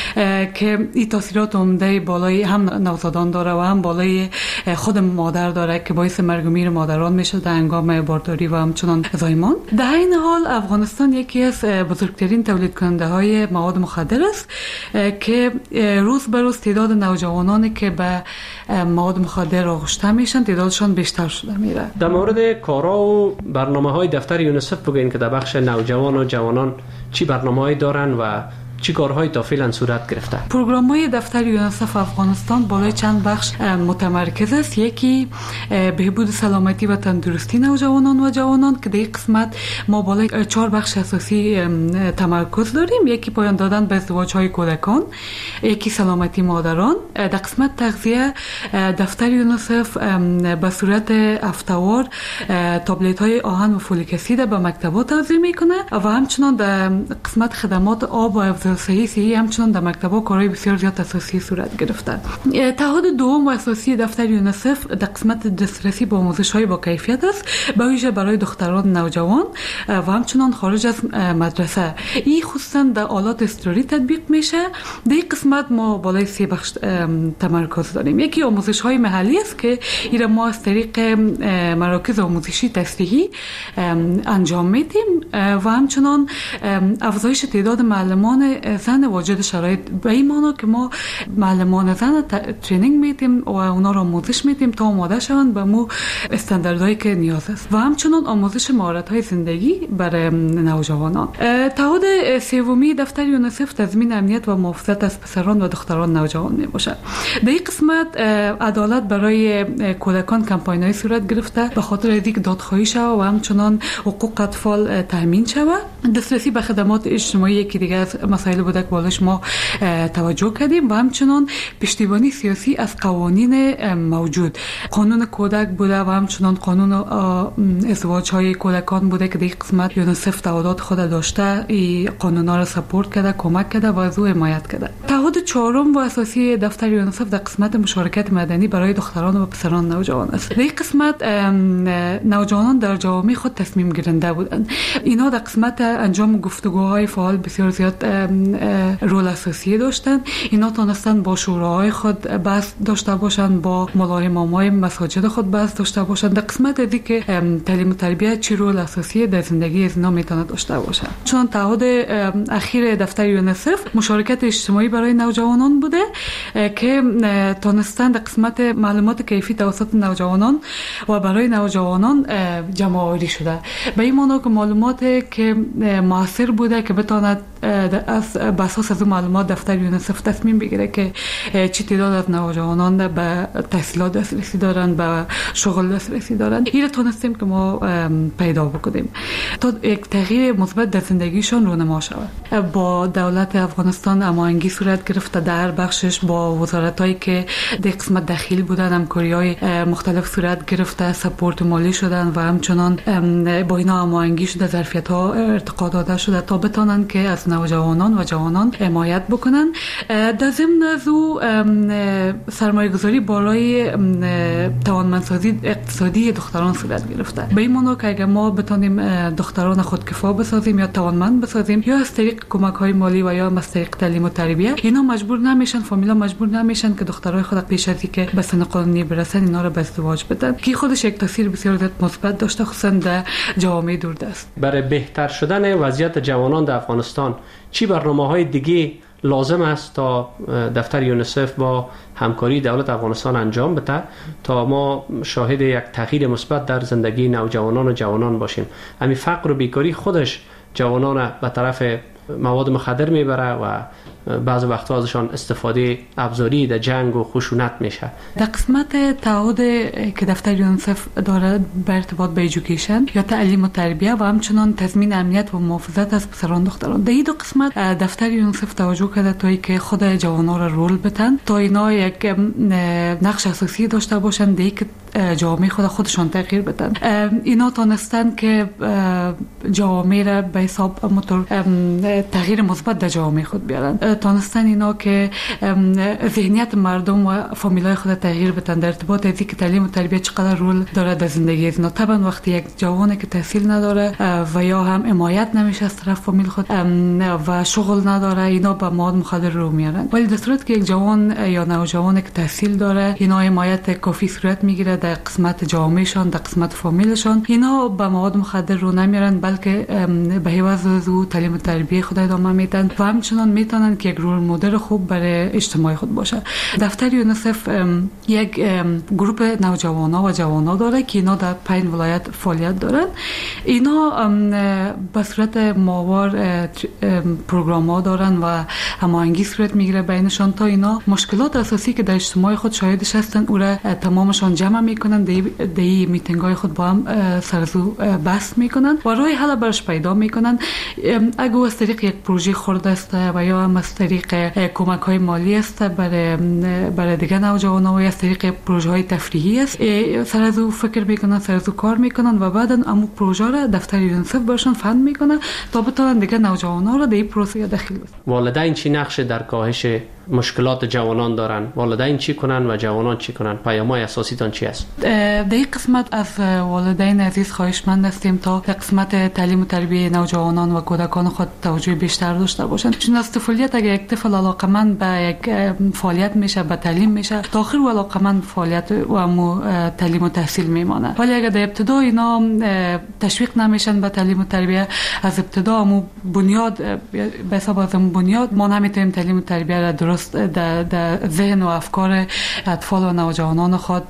که این تاثیرات عمده بالای هم نوزادان داره و هم بالای خود مادر داره که باعث مرگ و میر مادران میشه در هنگام بارداری و همچنان زایمان. در این حال افغانستان یکی از بزرگترین تولید کننده های مواد مخدر است که روز به روز تعداد نوجوانانی که به مواد مخدر آغشته میشن تعدادشان بیشتر شده میره. در مورد کارا و برنامه‌های دفتر یونیسف بگوین که در بخش نوجوان و جوانان چی برنامه‌هایی دارن و چی کارهایی تا فعلا صورت گرفته؟ پروگرام‌های دفتر یونیسف افغانستان بالای چند بخش متمرکز است. یکی بهبود سلامتی و تندرستی نوجوانان و جوانان که در این قسمت ما بالای چهار بخش اساسی تمرکز داریم. یکی پایان دادن به ازدواج‌های کودکان، یکی سلامتی مادران. در قسمت تغذیه دفتر یونیسف به صورت هفته‌وار تابلت‌های آهن و فولیک اسید به مکتبات توزیع می‌کنه و همچنان در قسمت خدمات آب و توسعه صحی همچنان در مکتب‌ها کارهای بسیار زیاد اساسی صورت گرفته. تعهد دوم و اساسی دفتر یونیسف در قسمت دسترسی به آموزش‌های با کیفیت است، به ویژه برای دختران نوجوان و همچنان خارج از مدرسه. این خصوصا در آلات اضطراری تطبیق میشه. در این قسمت ما بالای سه بخش تمرکز داریم. یکی آموزش‌های محلی است که این ما از طریق مراکز آموزشی تصحیحی انجام میدیم و همچنان افزایش تعداد معلمان زن واجد شرایط، به این معنی که ما معلمان زن ترینینگ میدیم و اونا را آموزش میدیم تا آماده شوند به مو استانداردهایی که نیاز است و همچنان آموزش مهارت‌های زندگی برای نوجوانان. تعهد سومی دفتر یونیسف تضمین امنیت و محافظت از پسران و دختران نوجوان میباشد. در این قسمت عدالت برای کودکان کمپاین‌های صورت گرفته به خاطر اینکه دادخواهی شود و همچنان حقوق اطفال تامین شود. دسترسی به خدمات اجتماعی که دیگه از مسائل بوده که بالش ما توجه کردیم و همچنان پشتیبانی سیاسی از قوانین موجود. قانون کودک بوده و همچنان قانون ازدواج های کودکان بوده که در این قسمت یونیسف تعهدات خود داشته، این قانونا را سپورت کرده، کمک کرده و از او حمایت کرده. تعهد چهارم و اساسی دفتر یونیسف در قسمت مشارکت مدنی برای دختران و پسران نوجوان است. در این قسمت نوجوانان در جوامع خود تصمیم گیرنده بودند. اینا در قسمت انجام گفتگوهای فعال بسیار زیاد رول اساسی داشتند. اینا تونستند با شوراهای خود بحث داشته باشند، با مولای امامای مساجد خود بحث داشته باشند. در قسمت دیگه که تعلیم و تربیت چه رول اساسی در زندگی از اینا میتونه داشته باشه. چون تعهد اخیر دفتر یونیسف مشارکت اجتماعی برای نوجوانان بوده که تونستند در قسمت معلومات کیفی توسط نوجوانان و برای نوجوانان جمع آوری شده. به این معنی که معلومات که موثر بوده که بتواند از اساس از معلومات دفتر یونیسف تصمیم بگیره که چه تعداد از نوجوانان به تحصیلات دسترسی دارند، به شغل دسترسی دارند. این تونستیم که ما پیدا بکنیم تا یک تغییر مثبت در زندگیشان رونما شود. با دولت افغانستان هماهنگی صورت گرفته در بخشش با وزارتایی که در قسمت داخل بودن، همکاری‌های مختلف صورت گرفته، سپورت مالی شدن و همچنان با اینا هماهنگی شده، ظرفیت‌ها ارتقا داده شده تا بتونن که از نوجوانان و جوانان حمایت بکنن. در ضمن از او سرمایه‌گذاری بالای توانمندسازی اقتصادی دختران صورت گرفته. به این معنی که اگر ما بتونیم دختران خودکفا بسازیم یا توانمند بسازیم، یا از طریق کمک‌های مالی و یا از طریق تعلیم و تربیت، اینا مجبور نمیشن، فامیلا مجبور نمیشن که دخترای خود پیش از اینکه به سن قانونی برسن اینا رو به ازدواج بدن، که خودش یک تاثیر بسیار زیاد مثبت داشته، خصوصا در جوامع دوردست. برای بهتر شدن وضعیت جوانان در افغانستان چی برنامه‌های دیگه لازم است تا دفتر یونیسف با همکاری دولت افغانستان انجام بده تا ما شاهد یک تغییر مثبت در زندگی نوجوانان و جوانان باشیم؟ همین فقر و بیکاری خودش جوانان به طرف مواد مخدر میبره و بعض وقتا ازشان استفاده ابزاری در جنگ و خشونت میشه. در قسمت تعهد که دفتر یونیسف داره به ارتباط به ایژوکیشن یا تعلیم و تربیت و همچنان تضمین امنیت و محافظت از پسران دختران، در این دو قسمت دفتر یونیسف توجه کرده تا اینکه خود جوانان را رول بدن تا اینا یک نقش اساسی داشته باشن در اینکه جامعه خود خودشان تغییر بدن. اینا تونستن که جامعه را به حساب موتور تغییر مثبت در جامعه خود بیارن. تونستن اینا که ذهنیت مردم و فامیلای خود تغییر بدن در ارتباط از اینکه تعلیم و تربیت چقدر رول داره در زندگی اینا. طبعا وقتی یک جوانی که تحصیل نداره و یا هم حمایت نمیشه از طرف فامیل خود و شغل نداره، اینا با مواد مخدر رو میارن. ولی در صورت که یک جوان یا نوجوانی که تحصیل داره، اینا حمایت کافی صورت میگیره در قسمت جامعهشان، در قسمت فامیلشان، اینا با مواد مخدر رو نمیارن، بلکه به عوض از او تعلیم و تربیت خود ادامه میدن و همچنان میتونن که یک رول مدل خوب برای اجتماع خود باشه. دفتر یونیسف یک گروه نوجوانا و جوانا داره که اینا در پنج ولایت فعالیت دارن. اینا به صورت ماهوار پروگرام‌ها دارن و هماهنگی صورت میگیره بینشان تا اینا مشکلات اساسی که در اجتماع خود شاهدش هستن او را تمامشان جمع میکنن، دی میتینگ های خود با هم سرزو بحث میکنن و راه حل برش پیدا میکنن. اگه از طریق یک پروژه خرد است و یا هم از طریق کمک های مالی است برای برای دیگه نوجوانان و از طریق پروژه های تفریحی است، سرزو فکر میکنن، سرزو کار میکنن و بعدا امو پروژه را دفتر یونیسف برشان فند میکنن تا بتونن دیگه نوجوانان را در این پروسه داخل بشن. والدین چی نقش در کاهش مشکلات جوانان دارن؟ والدین چی کنن و جوانان چی کنن؟ پیام‌های اساسی تان چی است؟ در این قسمت از والدین عزیز خواهشمند هستیم تا در قسمت تعلیم و تربیت نوجوانان و کودکان خود توجه بیشتر داشته باشند. چون از طفولیت اگر یک طفل علاقمند به یک فعالیت میشه، به تعلیم میشه، تا آخر و علاقمند فعالیت و مو تعلیم و تحصیل میمانه. ولی اگر در ابتدا اینا تشویق نمیشن به تعلیم و تربیت، از ابتدا مو بنیاد به حساب از بنیاد ما نمیتونیم تعلیم و تربیت را درست در در ذهن و افکار اطفال و نوجوانان خود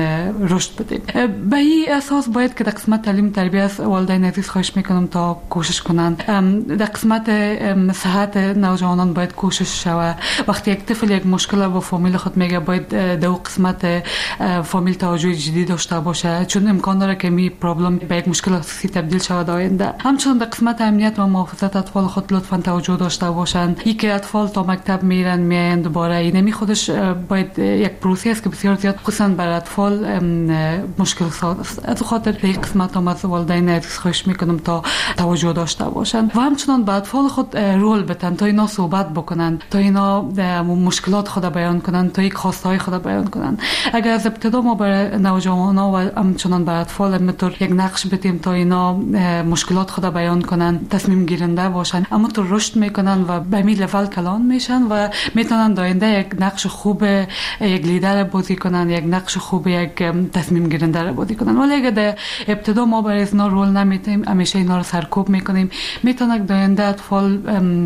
رشد بدیم. به این اساس باید که در قسمت تعلیم و تربیت والدین عزیز خواهش میکنم تا کوشش کنند. در قسمت صحت نوجوانان باید کوشش شود. وقتی یک طفل یک مشکل با فامیل خود میگه، باید در قسمت فامیل توجه جدی داشته باشه، چون امکان داره که می پرابلم به یک مشکل اساسی تبدیل شود آینده. همچنین در قسمت امنیت و محافظت اطفال خود لطفاً توجه داشته باشند. این که اطفال تا مکتب میرن میایند دوباره، اینمی خودش باید یک پروسه است که بسیار زیاد خصوصا برای اطفال مشکل ساز است. از خاطر این قسمت هم از والدین عزیز خواهش میکنم تا توجه داشته باشند و همچنان به اطفال خود رول بدن تا اینا صحبت بکنن، تا اینا مشکلات خود بیان کنن، تا یک خواسته های خود بیان کنن. اگر از ابتدا ما برای نوجوانان و همچنان برای اطفال همینطور یک نقش بدیم تا اینا مشکلات خود بیان کنن، تصمیم گیرنده باشن، اما تو رشد میکنن و به می لول کلان میشن و میتونن داینده یک نقش خوب یک لیدر بازی کنن، یک نقش خوب یک تصمیم گیرنده را بازی کنن. ولی اگر در ابتدا ما برای اینا رول نمیتیم، همیشه اینا رو سرکوب میکنیم، میتونه داینده اطفال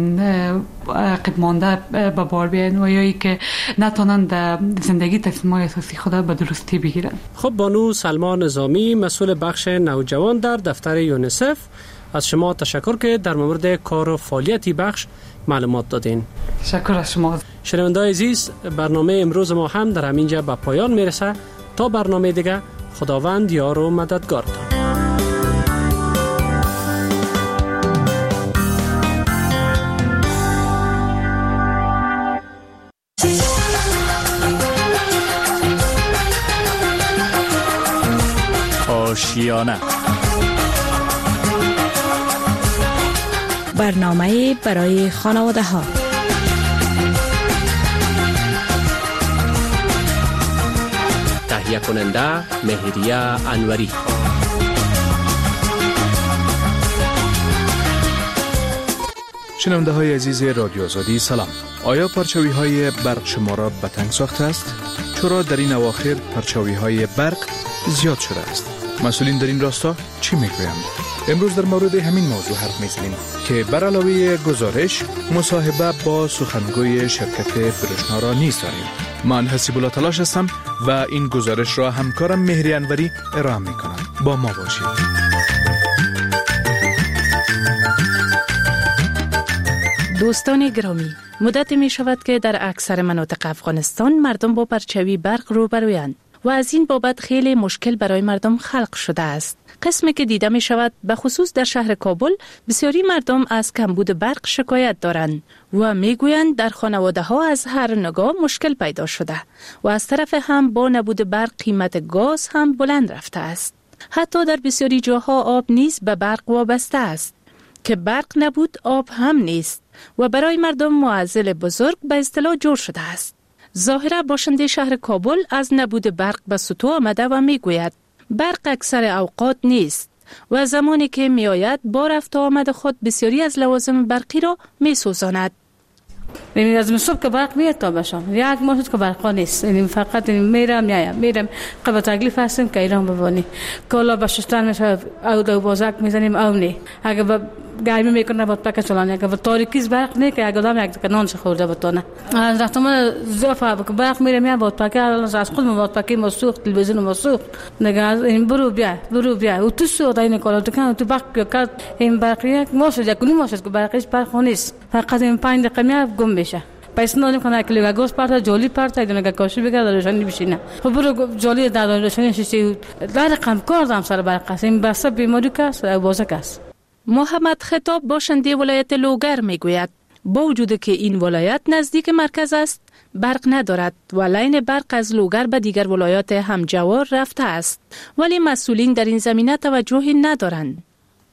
قدمانده به بار بیاین و یا ای که نتونن در زندگی تصمیم‌های اساسی خود به درستی بگیرن. خب بانو سلما نظامی، مسئول بخش نوجوان در دفتر یونیسف، از شما تشکر که در مورد کار و فعالیتی بخش معلومات دادین. تشکر از شما. شنونده‌های عزیز، برنامه امروز ما هم در همینجا به پایان میرسه. تا برنامه دیگه، خداوند یار و مددگارتان. آشیانه، برنامه برای خانواده ها. تهیه کننده مهریه انوری. شنونده های عزیز رادیو آزادی سلام. آیا پرچاوی های برق شما را به تنگ ساخته است؟ چرا در این اواخر پرچاوی های برق زیاد شده است؟ مسئولین در این راستا چی میگویند؟ امروز در مورد همین موضوع حرف میزنیم که بر علاوه گزارش مصاحبه با سخنگوی شرکت برشنا را نیز داریم. من حسیب الله تلاش هستم و این گزارش را همکارم مهری انوری ارائه میکنم. با ما باشید. دوستان گرامی، مدتی می شود که در اکثر مناطق افغانستان مردم با پرچاوی برق روبرویند و از این بابت خیلی مشکل برای مردم خلق شده است. قسمی که دیده می شود به خصوص در شهر کابل بسیاری مردم از کمبود برق شکایت دارند و می گویند در خانواده ها از هر نگاه مشکل پیدا شده و از طرف هم با نبود برق قیمت گاز هم بلند رفته است. حتی در بسیاری جاها آب نیز به برق وابسته است که برق نبود آب هم نیست و برای مردم معضل بزرگ به اصطلاح جور شده است. ظاهرا باشنده شهر کابل از نبود برق به سطوح آمده و می گوید برق اکثر اوقات نیست و زمانی که می آید با رفت آمد خود بسیاری از لوازم برقی را می سوزاند. یعنی از صبح که برق میاد تا بشام یک ماه که برق نیست، یعنی فقط میرم میایم میرم قبل تکلیف هستیم که ایران ببانی کالا بشستن میشه او دو بازک میزنیم او نه اگه با گرمی میکنه بود پک چلانی اگه با تاریکی برق نه که اگه دام یک کنان خورده بتونه از رفتم زفا که برق میره میاد بود پک از خود بود پک مسوخت تلویزیون مسوخت نگاه این برو بیا برو بیا و تو سو داین کالا تو کنه تو برق کرد این برق یک ماه شد کنی ماه شد که برقش برق نیست فقط این پنج دقیقه میاد گم میشه پس نمیکنه که لگا گوش پارت جولی پارت اینا که کاشی بگرد روشنی بشینه خب برو جولی در روشنی شیشه در رقم کار دام سر برق است این بس بیماری کس و بازک است. محمد خطاب باشنده ولایت لوگر میگوید با وجود که این ولایت نزدیک مرکز است برق ندارد و لین برق از لوگر به دیگر ولایات همجوار رفته است ولی مسئولین در این زمینه توجهی ندارند.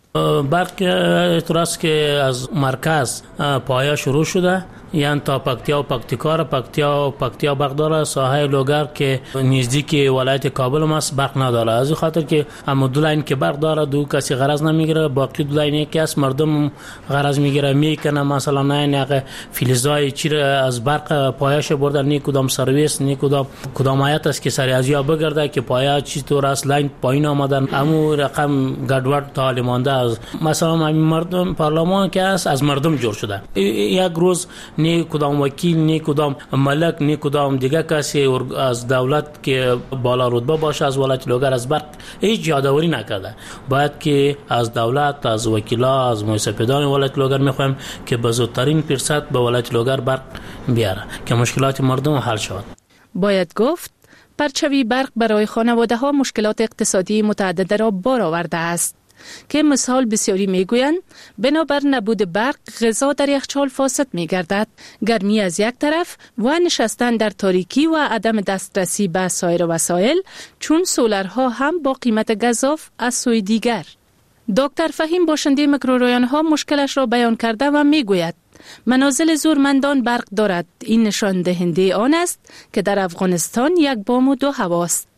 برق اینطور است که از مرکز پایه شروع شده یعنی تا پکتیا و پکتیکار پکتیا و پکتیا برق داره. ساحه لوگر که نزدیک ولایت کابل هم است برق نداره از این خاطر که اما دو لاین که برق داره دو کسی غرض نمیگیره باقی دو لاینی که است مردم غرض میگیره میکنه مثلا نه نه فلزای چی از برق پایه‌اش بردن نی کدام سرویس نی کدام کدام آیت است که سری از یا بگرده که پایه چی طور است لاین پایین آمدن امو رقم گډوډ تا مانده از مثلا مردم پارلمان که است از مردم جور شده یک روز نی کدام وکیل نی کدام ملک نی کدام دیگه کسی از دولت که بالا رتبه باشه از ولایت لوگر از برق هیچ یادآوری نکرده. باید که از دولت از وکیلا از مؤسسه‌دان ولایت لوگر میخوایم که به زودترین فرصت به ولایت لوگر برق بیاره که مشکلات مردم حل شود. باید گفت پرچوی برق برای خانواده ها مشکلات اقتصادی متعدد را بار آورده است که مثال بسیاری میگویند بنابر نبود برق غذا در یخچال فاسد میگردد، گرمی از یک طرف و نشستن در تاریکی و عدم دسترسی به سایر وسایل چون سولرها هم با قیمت گزاف از سوی دیگر. دکتر فهیم باشنده میکروریان ها مشکلش را بیان کرده و میگوید منازل زورمندان برق دارد. این نشان دهنده آن است که در افغانستان یک بام و دو هواست.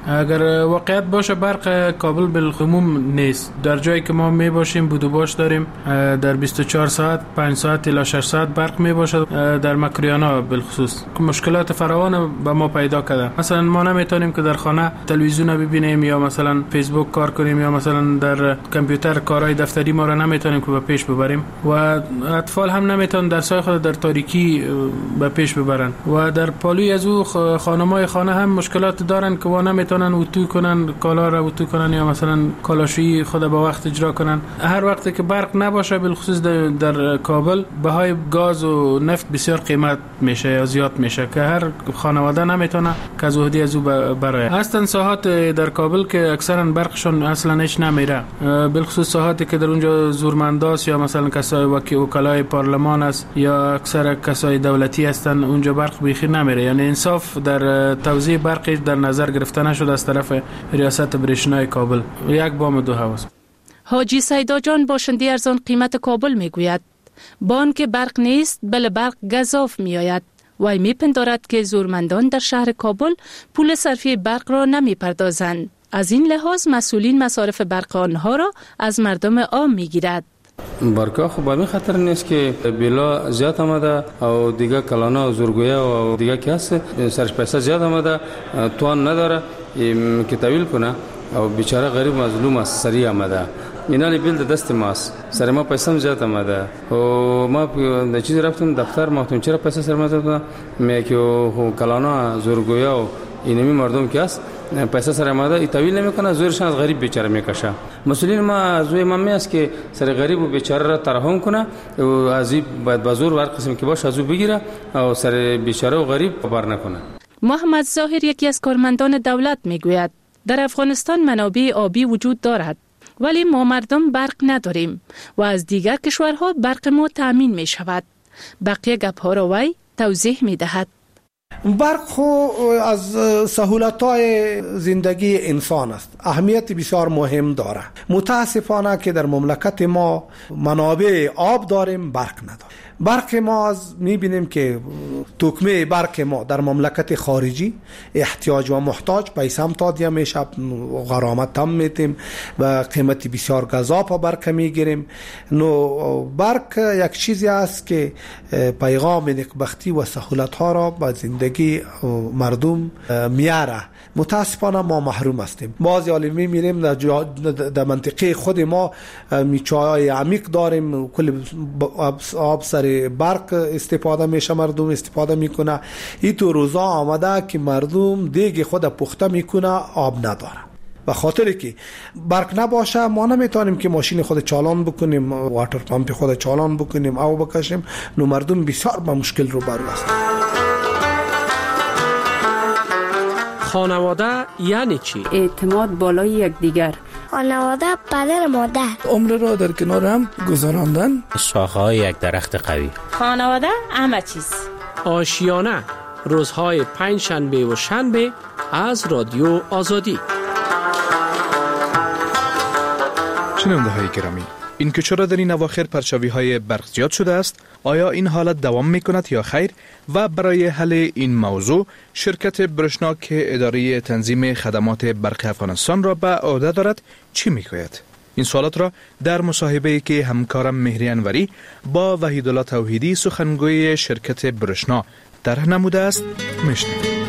اگر واقعیت باشه برق کابل بالعموم نیست. در جایی که ما می باشیم بود و باش داریم در بیست و چهار ساعت پنج ساعت الی شش ساعت برق می باشه. در مکریانا بالخصوص مشکلات فراوان به ما پیدا کرده. مثلا ما نمیتونیم که در خانه تلویزیون ببینیم یا مثلا فیسبوک کار کنیم یا مثلا در کامپیوتر کارهای دفتری ما را نمیتونیم که به پیش ببریم و اطفال هم نمیتونن درسای خود در تاریکی به پیش ببرن و در پالوی از او خانمای خانه هم مشکلات دارن که و نمیتونن اتو کنن کالا را اتو کنن یا مثلا کالاشویی خود به وقت اجرا کنن. هر وقتی که برق نباشه بالخصوص در, در کابل بهای گاز و نفت بسیار قیمت میشه یا زیاد میشه که هر خانواده نمیتونه که از عهده از او برای. هستن ساحات در کابل که اکثرا برقشون اصلا هیچ نمیره بالخصوص ساحاتی که در اونجا زورمنداست یا مثلا کسای وکلای پارلمان است یا اکثر کسای دولتی هستن اونجا برق بیخی نمیره. یعنی انصاف در توزیع برق در نظر گرفته نشد از طرف ریاست برشنای کابل. یک بام دو هواست. حاجی سیدا جان باشنده ارزان قیمت کابل میگوید بانک برق نیست بل برق گزاف میآید. وی میپندارد که زورمندان در شهر کابل پول صرفی برق را نمیپردازند. از این لحاظ مسئولین مصارف برق آنها را از مردم عام میگیرد. برقا خب به خطر نیست که بلا زیاد آمده او دیگه کلانا زورگویا و دیگه که هست سرش پیسه زیاد آمده توان نداره که طویل کنه او بیچاره غریب مظلوم است سری آمده اینا بیل دست ماست سر ما پیسه زیاد آمده و ما د چیز رفتم دفتر ما گفتم چرا پیسه سر ما زیاد می که کلانا زورگویا و اینمی مردم که است پیسه سر آمده ای طویل نمیکنه زورش از غریب بیچاره میکشه. مسئولین ما از روی ما است که سر غریب و بیچاره را ترحم کنه و از این باید بازور ور قسم که باشه از او بگیره و سر بیچاره و غریب خبر نکنه. محمد ظاهر یکی از کارمندان دولت میگوید در افغانستان منابع آبی وجود دارد ولی ما مردم برق نداریم و از دیگر کشورها برق ما تامین می شود. بقیه گپ‌ها را وی توضیح می دهد. برق خو از سهولت‌های زندگی انسان است. اهمیت بسیار مهم داره. متاسفانه که در مملکت ما منابع آب داریم برق نداریم. برق ما از میبینیم که تکمه برق ما در مملکت خارجی احتیاج و محتاج پیسه هم تادیه میشه غرامت هم میتیم و قیمتی بسیار گزاف برق میگیریم. نو برق یک چیزی است که پیغام نکبختی و سهولت ها را به زندگی مردم میاره. متاسفانه ما محروم هستیم. بعضی عالمی میریم در منطقه خود ما میچای عمیق داریم کل آب سر برق استفاده میشه مردم استفاده میکنه. این تو روزا آمده که مردم دیگه خود پخته میکنه آب نداره به خاطر که برق نباشه ما نمیتونیم که ماشین خود چالان بکنیم، واتر پمپ خود چالان بکنیم او بکشیم. نو مردم بسیار با مشکل روبرو هستند. خانواده یعنی چی؟ اعتماد بالای یکدیگر. خانواده پدر مادر. عمر را در کنار هم گذراندن. شاخه‌های یک درخت قوی. خانواده همه چیز. آشیانه روزهای پنج شنبه و شنبه از رادیو آزادی. شنونده های گرامی، این که چرا در این اواخر پرچاوی های برق زیاد شده است، آیا این حالت دوام می کند یا خیر؟ و برای حل این موضوع شرکت برشنا که اداره تنظیم خدمات برق افغانستان را به عهده دارد چی می گوید؟ این سوالات را در مصاحبه‌ای که همکارم مهری انوری با وحیدالله توحیدی سخنگوی شرکت برشنا طرح نموده است میشنوید.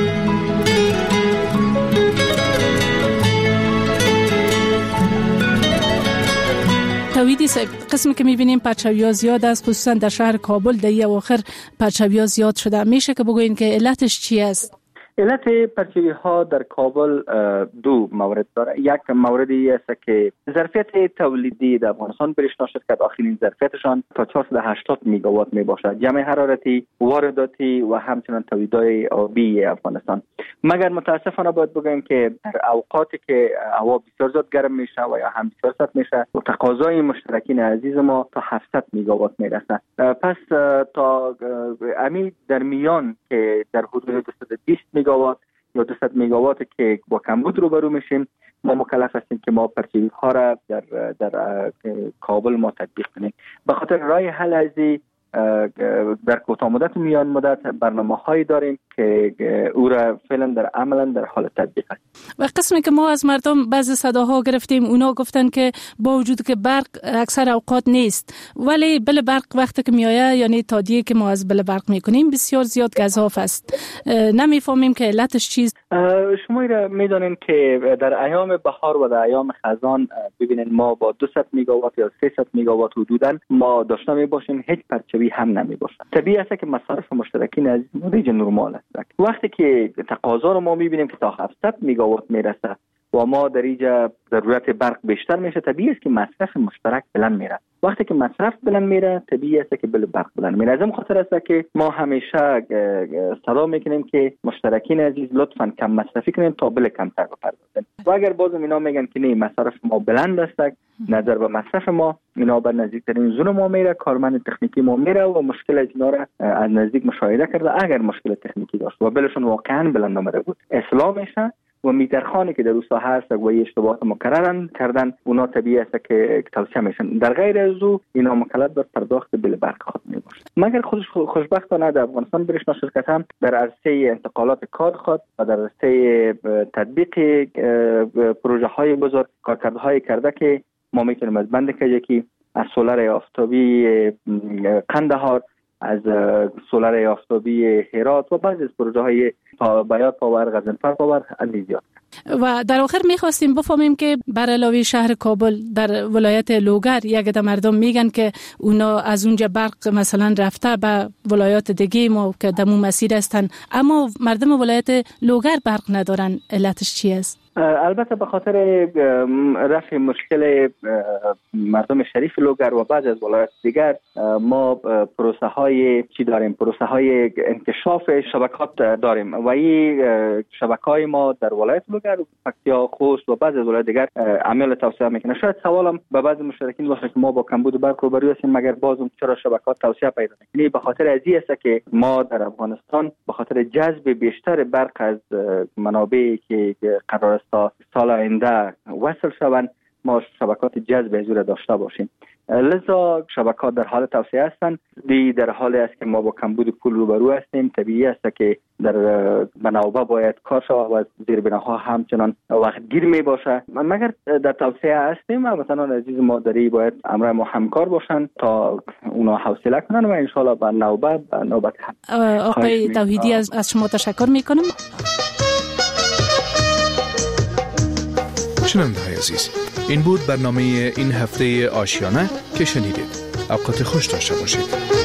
توحیدی صاحب، قسمی که میبینیم پرچاوی‌ها زیاد است، خصوصا در شهر کابل در این اواخر پرچاوی‌ها زیاد شده. میشه که بگوین که علتش چی است؟ علت پرچاوی ها در کابل دو مورد داره. یک موردی است که ظرفیت تولیدی در افغانستان برشنا شرکت آخرین ظرفیتشان تا چهارصد و هشتاد میگاوات می باشد، جمع حرارتی، وارداتی و همچنین تولیدهای آبی افغانستان. مگر متاسفانه باید بگویم که در اوقاتی که هوا بسیار زیاد گرم میشه و یا هم بسیار سرد میشه و تقاضای مشترکین عزیز ما تا هفتصد میگاوات میرسه. پس تا امی در میان که در حدود دویست و بیست میگاوات یا دویست میگاوات که با کمبود روبرو میشیم، ما مکلف هستیم که ما پرچاوی ها را در در کابل ما تطبیق کنیم. به خاطر راه حل ازی در کوتاه مدت و میان مدت برنامه‌هایی داریم که او را فعلا در عملا در حال تطبیق است. و قسمی که ما از مردم بعضی صداها گرفتیم، اونا گفتن که با وجود که برق اکثر اوقات نیست، ولی بل برق وقتی که میایه، یعنی تادیه که ما از بل برق میکنیم بسیار زیاد گزاف است. نمیفهمیم که علتش چیست. شما را میدونین که در ایام بهار و در ایام خزان ببینین ما با دویست میگاوات یا سیصد میگاوات حدوداً ما داشته می باشیم، هیچ پرچاوی هم نمی باشه. طبیعی است که مصارف مشترکین از ریج نرمال است. وقتی که تقاضا رو ما میبینیم که تا هفتصد میگاوات میرسه و ما در اینجا ضرورت برق بیشتر میشه، طبیعی است که مصرف مشترک بلند میره. وقتی که مصرف بلند میره، طبیعی است که بل برق بلند میره. از این خاطر است که ما همیشه صدا میکنیم که مشترکین عزیز لطفاً کم مصرفی کنین تا بل کمتر بپردازن. و اگر بازم اینا میگن که نه مصرف ما بلند است، نظر به مصرف ما، اینا به نزدیکترین زون ما میره، کارمند تکنیکی ما میره و مشکل از اینا را از نزدیک مشاهده کرده. اگر مشکل تکنیکی داشت و بلشون واقعا بلند نمیره بود، اصلاح میشه و میترخانی که در اون ساحه هست و اشتباهات مکررن کردن، اونا طبیعی است که توصیه میشن. در غیر از او اینا مکلف به پرداخت بل برق خود میباشه. مگر خودش خوشبختانه در افغانستان برشنا شرکت هم در عرصه انتقالات کار خود و در عرصه تطبیق پروژه های بزرگ کارکردهای کرده که ما میتونیم از بند کجکی، از سولار آفتابی قندهار، از سولار آفتابی هرات و بعضی از پروژه های بیات پاور، غزنفر پاور زیاد. و در آخر میخواستیم بفهمیم که بر علاوه شهر کابل در ولایت لوگر یک عده مردم میگن که اونا از اونجا برق مثلا رفته به ولایات دیگه ما که دمو مسیر هستن، اما مردم ولایت لوگر برق ندارن. علتش چی است؟ البته به خاطر رفع مشکل مردم شریف لوگر و بعض از ولایات دیگر ما پروسه های چی داریم؟ پروسه های انکشاف شبکات داریم و این شبکه های ما در ولایت لوگر، پکتیا، خوست و بعض از ولایات دیگر عمل توسعه میکنه. شاید سوالم به بعض مشترکین باشه که ما با کمبود برق روبرو هستیم، مگر بازم چرا شبکات توسعه پیدا نمیکنه؟ به خاطر از این است که ما در افغانستان به خاطر جذب بیشتر برق از منابعی که قرار تا سال آینده وصل شوند، ما شبکات جذب از او داشته باشیم. لذا شبکات در حال توسعه هستند. دی در حالی است که ما با کمبود پول روبرو هستیم. طبیعی است که در بناوبه باید کار شود و زیربناها همچنان وقت گیر می باشه. مگر در توسعه هستیم و مثلا عزیز مادری باید امر ما همکار باشند تا اونا حوصله کنن و ان شاء الله به نوبت به نوبت آقای توحیدی از, از شما تشکر میکنم. شنونده های عزیز، این بود برنامه این هفته آشیانه که شنیدید. اوقات خوش داشته باشید.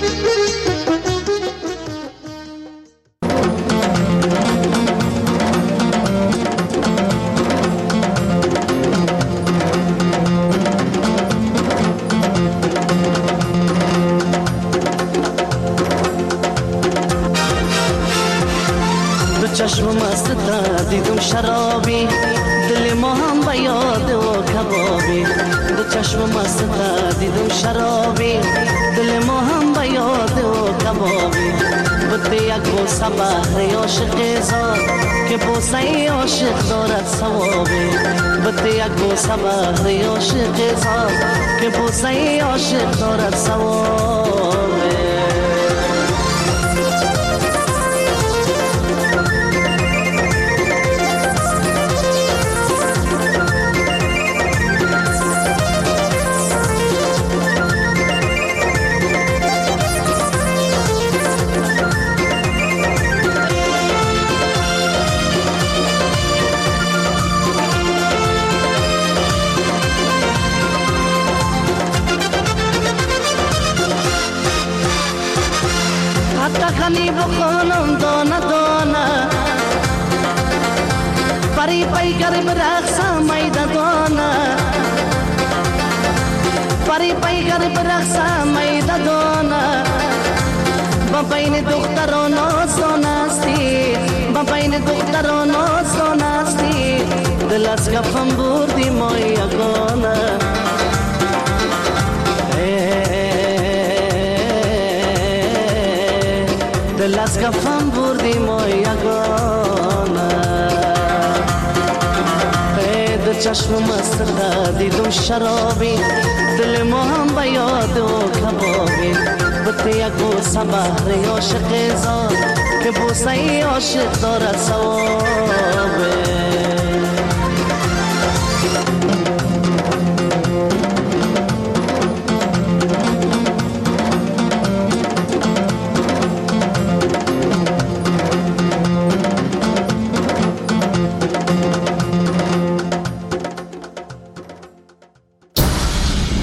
شرابی دل ما هم به یاد و کبابی دو چشم مست دیدم شرابی دل ما هم به یاد و کبابی بده یک بوسه بهر عاشق زاد که بوسه عاشق دارد ثوابی بده یک بوسه بهر عاشق زاد که بوسه عاشق دارد ثوابی خانی بخونم دانه دانه پری پی گرب رقصم میده دانه پری پی گرب رقصم میده دانه با بین دختران آسان استی با بین دختران آسان استی دل از کفم بردی ما یگانه دل از کفم بردی ما یگانه دو چشم مست دیدم شرابی دل ما هم به یاد و کبابی بده یک بوسه بهر عاشق زاد که بوسه عاشق دارد ثوابی